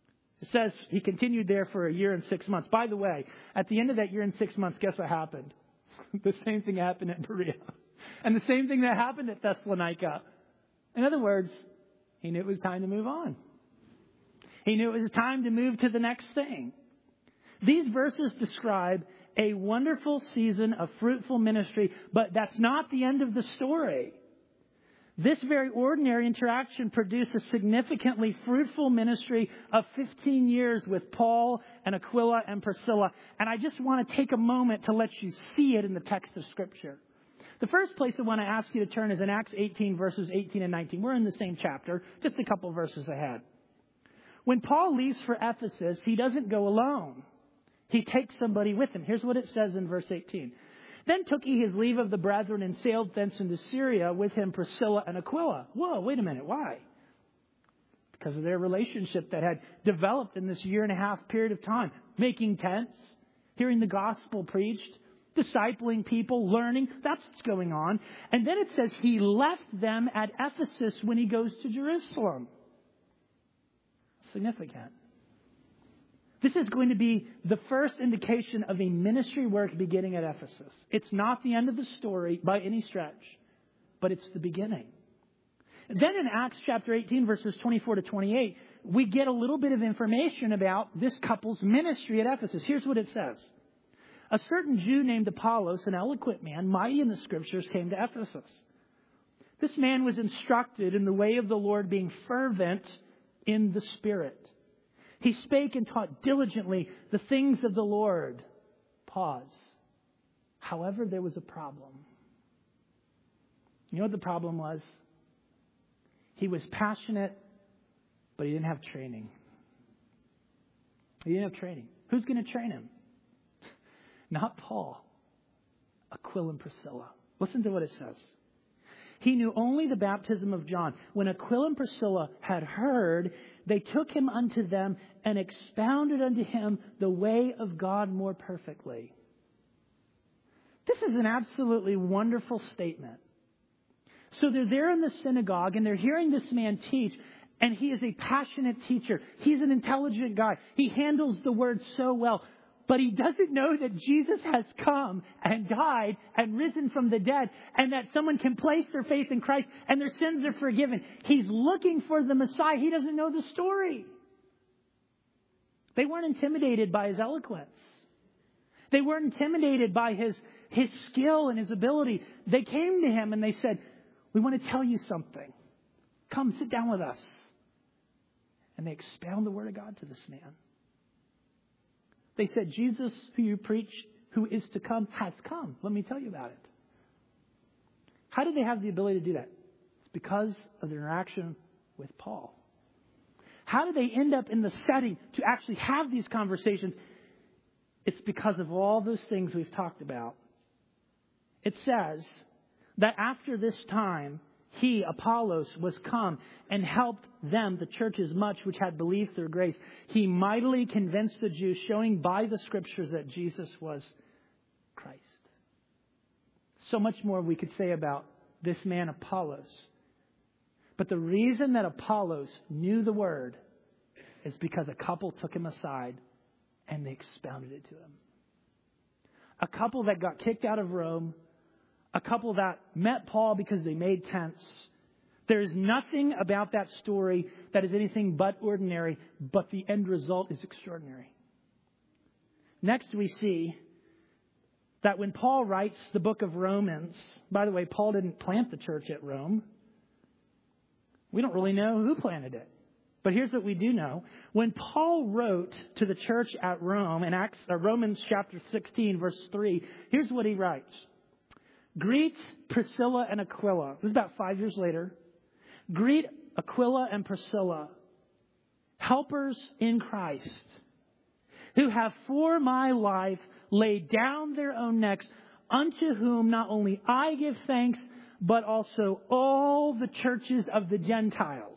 It says he continued there for a year and six months. By the way, at the end of that year and six months, guess what happened? The same thing happened at Berea. And the same thing that happened at Thessalonica. In other words, he knew it was time to move on. He knew it was time to move to the next thing. These verses describe a wonderful season of fruitful ministry, but that's not the end of the story. This very ordinary interaction produced a significantly fruitful ministry of fifteen years with Paul and Aquila and Priscilla. And I just want to take a moment to let you see it in the text of Scripture. The first place I want to ask you to turn is in Acts eighteen, verses eighteen and nineteen. We're in the same chapter, just a couple verses ahead. When Paul leaves for Ephesus, he doesn't go alone. He takes somebody with him. Here's what it says in verse eighteen. Then took he his leave of the brethren and sailed thence into Syria, with him Priscilla and Aquila. Whoa, wait a minute. Why? Because of their relationship that had developed in this year and a half period of time. Making tents, hearing the gospel preached, discipling people, learning. That's what's going on. And then it says he left them at Ephesus when he goes to Jerusalem. Significant. This is going to be the first indication of a ministry work beginning at Ephesus. It's not the end of the story by any stretch, but it's the beginning. Then in Acts chapter eighteen, verses twenty-four to twenty-eight, we get a little bit of information about this couple's ministry at Ephesus. Here's what it says. A certain Jew named Apollos, an eloquent man, mighty in the Scriptures, came to Ephesus. This man was instructed in the way of the Lord, being fervent in the Spirit. He spake and taught diligently the things of the Lord. Pause. However, there was a problem. You know what the problem was? He was passionate, but he didn't have training. He didn't have training. Who's going to train him? Not Paul. Aquila and Priscilla. Listen to what it says. He knew only the baptism of John. When Aquila and Priscilla had heard, they took him unto them and expounded unto him the way of God more perfectly. This is an absolutely wonderful statement. So they're there in the synagogue and they're hearing this man teach, and he is a passionate teacher. He's an intelligent guy. He handles the word so well. But he doesn't know that Jesus has come and died and risen from the dead, and that someone can place their faith in Christ and their sins are forgiven. He's looking for the Messiah. He doesn't know the story. They weren't intimidated by his eloquence. They weren't intimidated by his, his skill and his ability. They came to him and they said, we want to tell you something. Come, sit down with us. And they expound the word of God to this man. They said, Jesus, who you preach, who is to come, has come. Let me tell you about it. How did they have the ability to do that? It's because of their interaction with Paul. How did they end up in the setting to actually have these conversations? It's because of all those things we've talked about. It says that after this time, he, Apollos, was come and helped them, the churches much, which had believed through grace. He mightily convinced the Jews, showing by the Scriptures that Jesus was Christ. So much more we could say about this man, Apollos. But the reason that Apollos knew the word is because a couple took him aside and they expounded it to him. A couple that got kicked out of Rome. A couple that met Paul because they made tents. There is nothing about that story that is anything but ordinary, but the end result is extraordinary. Next, we see that when Paul writes the book of Romans, by the way, Paul didn't plant the church at Rome. We don't really know who planted it. But here's what we do know. When Paul wrote to the church at Rome in Acts, uh, Romans chapter sixteen, verse three, here's what he writes. Greet Priscilla and Aquila. This is about five years later. Greet Aquila and Priscilla, helpers in Christ, who have for my life laid down their own necks, unto whom not only I give thanks, but also all the churches of the Gentiles.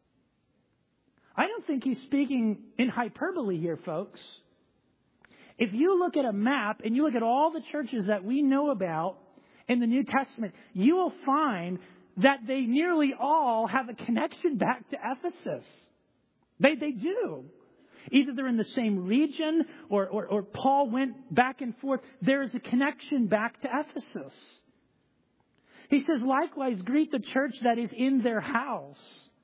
I don't think he's speaking in hyperbole here, folks. If you look at a map and you look at all the churches that we know about in the New Testament, you will find that they nearly all have a connection back to Ephesus. They, they do. Either they're in the same region or, or, or Paul went back and forth. There is a connection back to Ephesus. He says, likewise, greet the church that is in their house.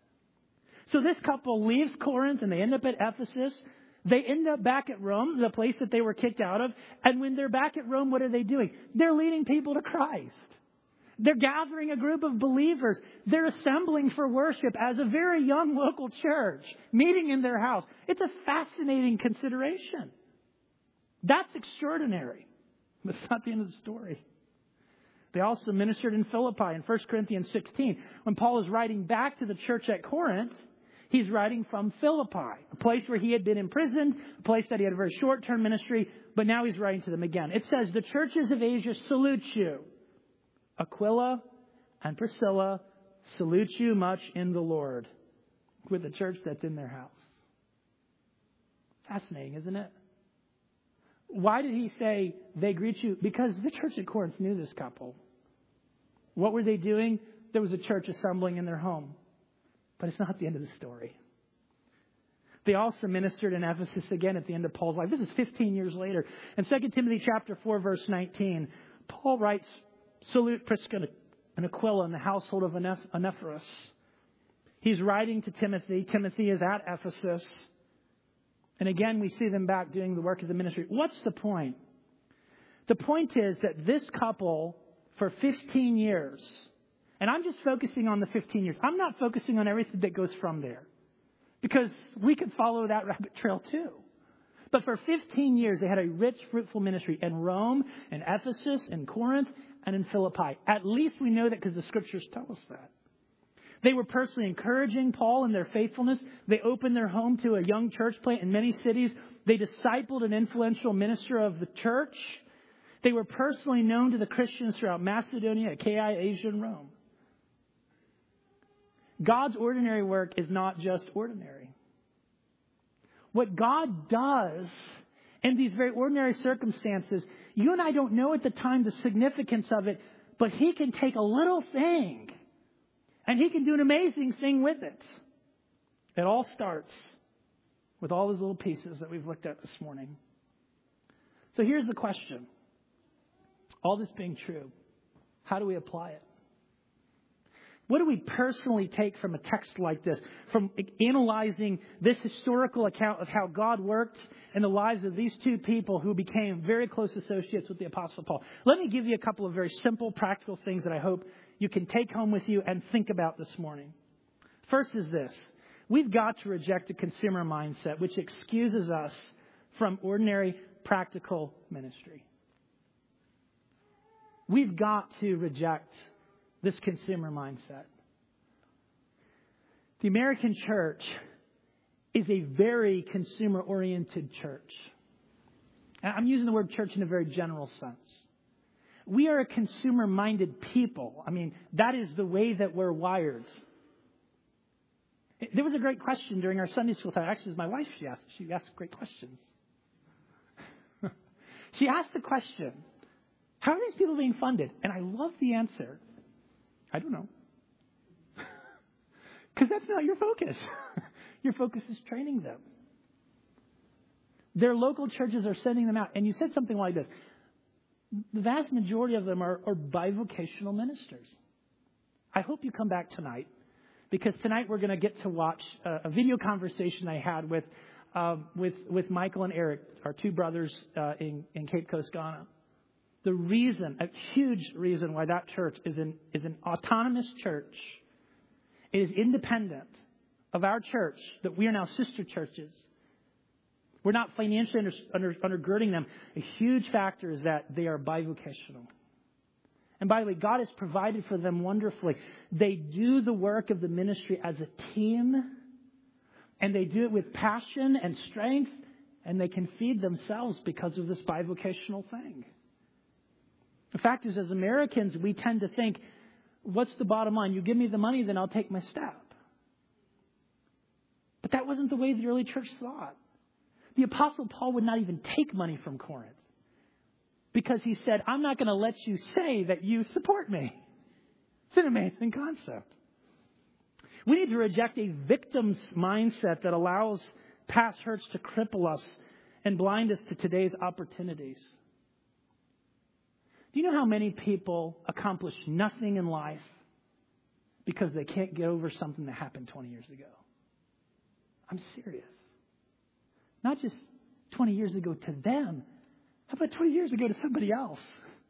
So this couple leaves Corinth and they end up at Ephesus. They end up back at Rome, the place that they were kicked out of. And when they're back at Rome, what are they doing? They're leading people to Christ. They're gathering a group of believers. They're assembling for worship as a very young local church, meeting in their house. It's a fascinating consideration. That's extraordinary. But it's not the end of the story. They also ministered in Philippi in First Corinthians sixteen. When Paul is writing back to the church at Corinth, he's writing from Philippi, a place where he had been imprisoned, a place that he had a very short-term ministry, but now he's writing to them again. It says, the churches of Asia salute you. Aquila and Priscilla salute you much in the Lord, with the church that's in their house. Fascinating, isn't it? Why did he say they greet you? Because the church at Corinth knew this couple. What were they doing? There was a church assembling in their home. But it's not the end of the story. They also ministered in Ephesus again at the end of Paul's life. This is fifteen years later. In Second Timothy chapter four, verse nineteen, Paul writes, salute Prisca and Aquila in the household of Onesiphorus. He's writing to Timothy. Timothy is at Ephesus. And again, we see them back doing the work of the ministry. What's the point? The point is that this couple, for fifteen years, and I'm just focusing on the fifteen years. I'm not focusing on everything that goes from there, because we could follow that rabbit trail too. But for fifteen years, they had a rich, fruitful ministry in Rome, in Ephesus, in Corinth, and in Philippi. At least we know that because the scriptures tell us that. They were personally encouraging Paul in their faithfulness. They opened their home to a young church plant in many cities. They discipled an influential minister of the church. They were personally known to the Christians throughout Macedonia, Achaia, Asia, and Rome. God's ordinary work is not just ordinary. What God does in these very ordinary circumstances, you and I don't know at the time the significance of it, but He can take a little thing and He can do an amazing thing with it. It all starts with all those little pieces that we've looked at this morning. So here's the question. All this being true, how do we apply it? What do we personally take from a text like this, from analyzing this historical account of how God worked in the lives of these two people who became very close associates with the Apostle Paul? Let me give you a couple of very simple, practical things that I hope you can take home with you and think about this morning. First is this. We've got to reject a consumer mindset which excuses us from ordinary, practical ministry. We've got to reject this consumer mindset. The American church is a very consumer-oriented church. And I'm using the word church in a very general sense. We are a consumer-minded people. I mean, that is the way that we're wired. There was a great question during our Sunday school time. Actually, it was my wife. She asked. She asked great questions. She asked the question, how are these people being funded? And I love the answer. I don't know. Because that's not your focus. Your focus is training them. Their local churches are sending them out. And you said something like this. The vast majority of them are, are bivocational ministers. I hope you come back tonight. Because tonight we're going to get to watch a, a video conversation I had with, uh, with, with Michael and Eric, our two brothers uh, in, in Cape Coast, Ghana. The reason, a huge reason why that church is an, is an autonomous church, it is independent of our church, that we are now sister churches. We're not financially under, under, undergirding them. A huge factor is that they are bivocational. And by the way, God has provided for them wonderfully. They do the work of the ministry as a team, and they do it with passion and strength, and they can feed themselves because of this bivocational thing. The fact is, as Americans, we tend to think, what's the bottom line? You give me the money, then I'll take my step. But that wasn't the way the early church thought. The Apostle Paul would not even take money from Corinth because he said, I'm not going to let you say that you support me. It's an amazing concept. We need to reject a victim's mindset that allows Past hurts to cripple us and blind us to today's opportunities. Do you know how many people accomplish nothing in life because they can't get over something that happened twenty years ago? I'm serious. Not just twenty years ago to them. How about twenty years ago to somebody else?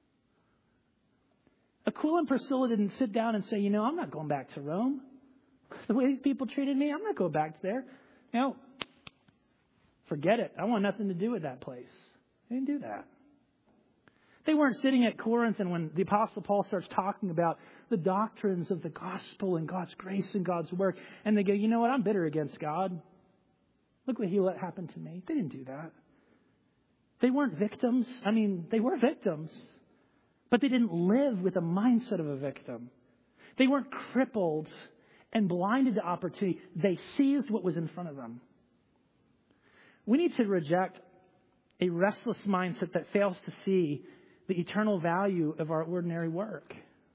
Aquila and Priscilla didn't sit down and say, you know, I'm not going back to Rome. The way these people treated me, I'm not going back there. You know, forget it. I want nothing to do with that place. They didn't do that. They weren't sitting at Corinth, and when the Apostle Paul starts talking about the doctrines of the gospel and God's grace and God's work, and they go, you know what, I'm bitter against God. Look what he let happen to me. They didn't do that. They weren't victims. I mean, they were victims, but they didn't live with the mindset of a victim. They weren't crippled and blinded to opportunity. They seized what was in front of them. We need to reject a restless mindset that fails to see the eternal value of our ordinary work.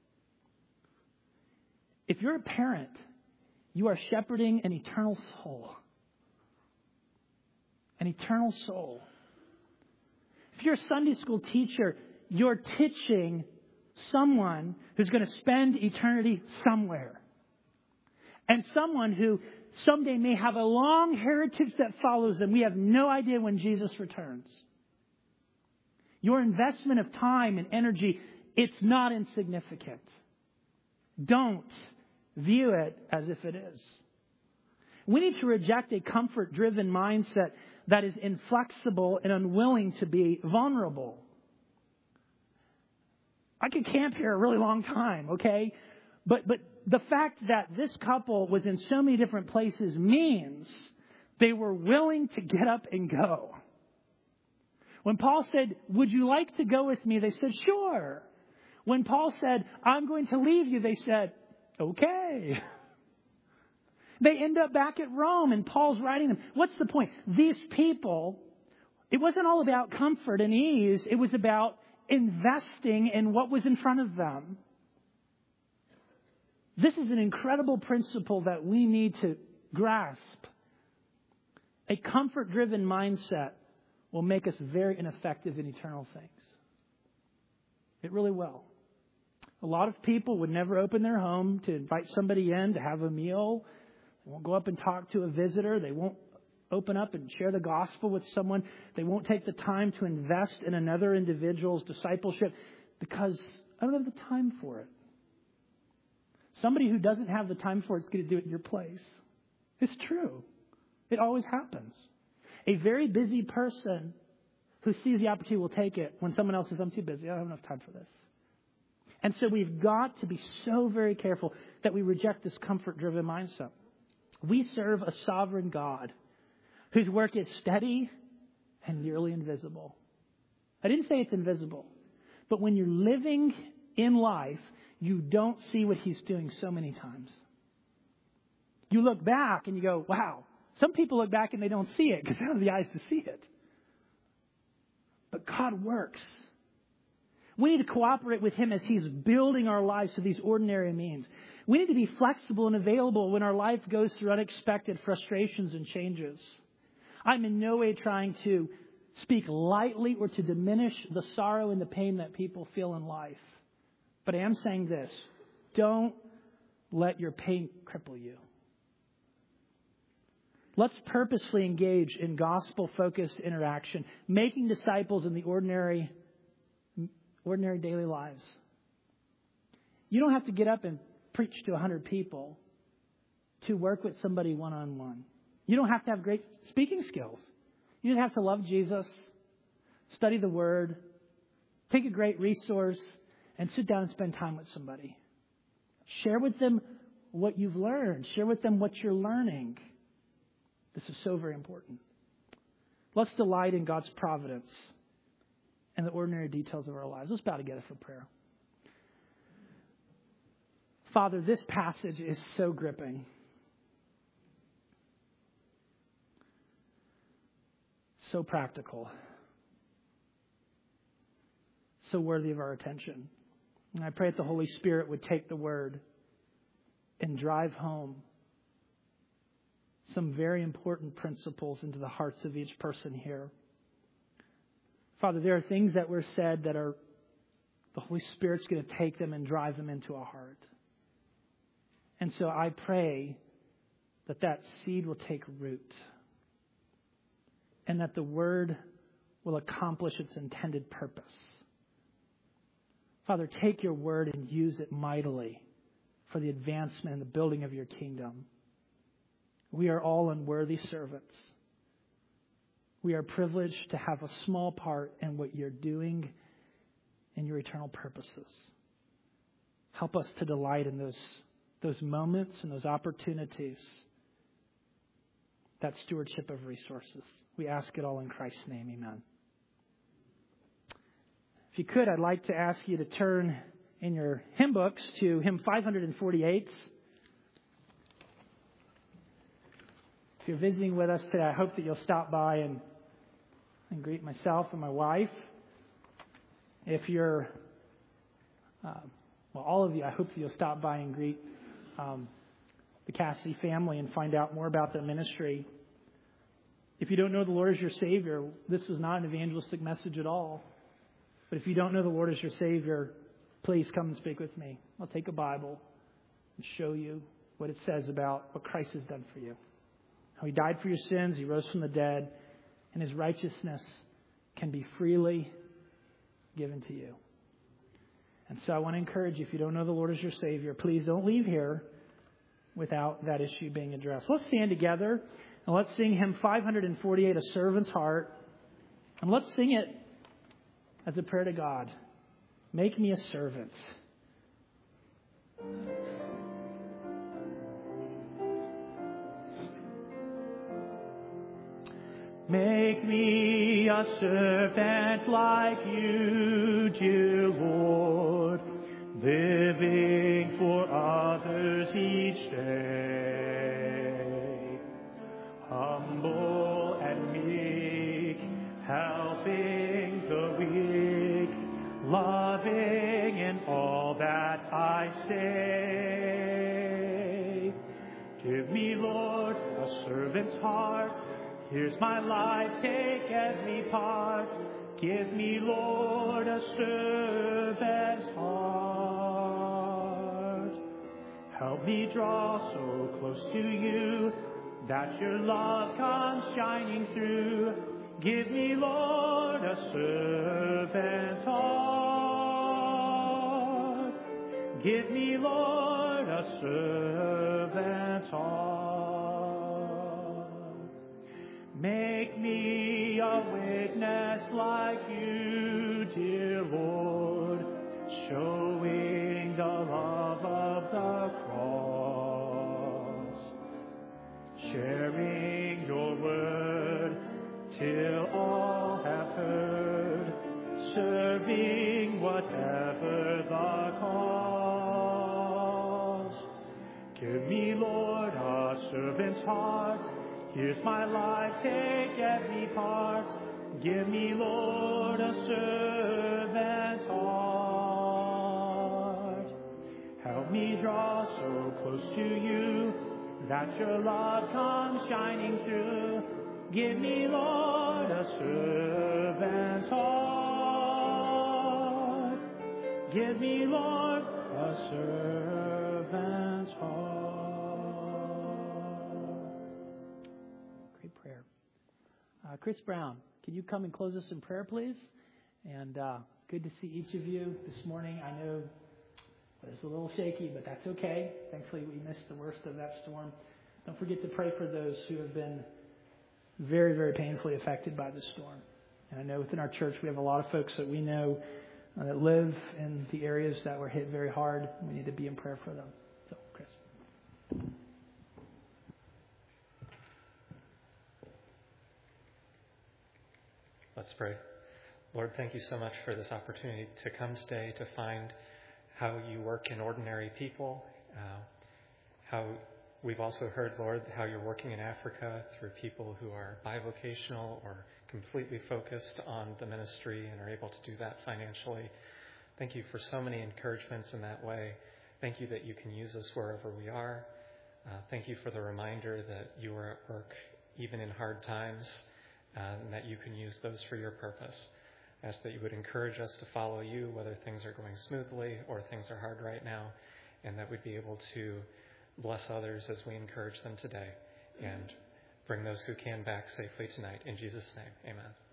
If you're a parent, you are shepherding an eternal soul. An eternal soul. If you're a Sunday school teacher, you're teaching someone who's going to spend eternity somewhere. And someone who someday may have a long heritage that follows them. We have no idea when Jesus returns. Your investment of time and energy, it's not insignificant. Don't view it as if it is. We need to reject a comfort-driven mindset that is inflexible and unwilling to be vulnerable. I could camp here a really long time, okay? But but the fact that this couple was in so many different places means they were willing to get up and go. When Paul said, would you like to go with me? They said, sure. When Paul said, I'm going to leave you, they said, okay. They end up back at Rome, and Paul's writing them. What's the point? These people, it wasn't all about comfort and ease. It was about investing in what was in front of them. This is an incredible principle that we need to grasp. A comfort-driven mindset will make us very ineffective in eternal things. It really will. A lot of people would never open their home to invite somebody in to have a meal. They won't go up and talk to a visitor. They won't open up and share the gospel with someone. They won't take the time to invest in another individual's discipleship because I don't have the time for it. Somebody who doesn't have the time for it is going to do it in your place. It's true. It always happens. A very busy person who sees the opportunity will take it when someone else says, I'm too busy. I don't have enough time for this. And so we've got to be so very careful that we reject this comfort-driven mindset. We serve a sovereign God whose work is steady and nearly invisible. I didn't say it's invisible, but when you're living in life, you don't see what he's doing so many times. You look back and you go, wow. Some people look back and they don't see it because they don't have the eyes to see it. But God works. We need to cooperate with him as he's building our lives to these ordinary means. We need to be flexible and available when our life goes through unexpected frustrations and changes. I'm in no way trying to speak lightly or to diminish the sorrow and the pain that people feel in life. But I am saying this. Don't let your pain cripple you. Let's purposefully engage in gospel-focused interaction, making disciples in the ordinary, ordinary daily lives. You don't have to get up and preach to one hundred people to work with somebody one-on-one. You don't have to have great speaking skills. You just have to love Jesus, study the Word, take a great resource, and sit down and spend time with somebody. Share with them what you've learned. Share with them what you're learning. This is so very important. Let's delight in God's providence and the ordinary details of our lives. Let's bow together for prayer. Father, this passage is so gripping. So practical. So worthy of our attention. And I pray that the Holy Spirit would take the word and drive home some very important principles into the hearts of each person here. Father, there are things that were said that are, the Holy Spirit's going to take them and drive them into a heart. And so I pray that that seed will take root and that the word will accomplish its intended purpose. Father, take your word and use it mightily for the advancement and the building of your kingdom. We are all unworthy servants. We are privileged to have a small part in what you're doing in your eternal purposes. Help us to delight in those, those moments and those opportunities, that stewardship of resources. We ask it all in Christ's name. Amen. If you could, I'd like to ask you to turn in your hymn books to hymn five forty-eight. If you're visiting with us today, I hope that you'll stop by and, and greet myself and my wife. If you're, uh, well, all of you, I hope that you'll stop by and greet um, the Cassidy family and find out more about their ministry. If you don't know the Lord as your Savior, this was not an evangelistic message at all. But if you don't know the Lord as your Savior, please come and speak with me. I'll take a Bible and show you what it says about what Christ has done for you. How He died for your sins, He rose from the dead, and His righteousness can be freely given to you. And so I want to encourage you, if you don't know the Lord as your Savior, please don't leave here without that issue being addressed. Let's stand together and let's sing hymn five forty-eight, A Servant's Heart. And let's sing it as a prayer to God. Make me a servant. Make me a servant like you, dear Lord, living for others each day. Humble and meek, helping the weak, loving in all that I say. Give me, Lord, a servant's heart. Here's my life, take every part. Give me, Lord, a servant's heart. Help me draw so close to you that your love comes shining through. Give me, Lord, a servant's heart. Give me, Lord, a servant's heart. Make me a witness like you, dear Lord, showing the love of the cross, sharing your word till all have heard, serving whatever the cause. Give me, Lord, a servant's heart. Here's my life, take every part. Give me, Lord, a servant's heart. Help me draw so close to you that your love comes shining through. Give me, Lord, a servant's heart. Give me, Lord, a servant's heart. Prayer. Uh, Chris Brown, can you come and close us in prayer, please? And uh, good to see each of you this morning. I know it's a little shaky, but that's okay. Thankfully, we missed the worst of that storm. Don't forget to pray for those who have been very, very painfully affected by the storm. And I know within our church, we have a lot of folks that we know uh, that live in the areas that were hit very hard. We need to be in prayer for them. So, Chris. Let's pray. Lord, thank you so much for this opportunity to come today to find how you work in ordinary people, uh, how we've also heard, Lord, how you're working in Africa through people who are bivocational or completely focused on the ministry and are able to do that financially. Thank you for so many encouragements in that way. Thank you that you can use us wherever we are. Uh, thank you for the reminder that you are at work even in hard times, uh, and that you can use those for your purpose. I ask that you would encourage us to follow you, whether things are going smoothly or things are hard right now, and that we'd be able to bless others as we encourage them today and bring those who can back safely tonight. In Jesus' name, amen.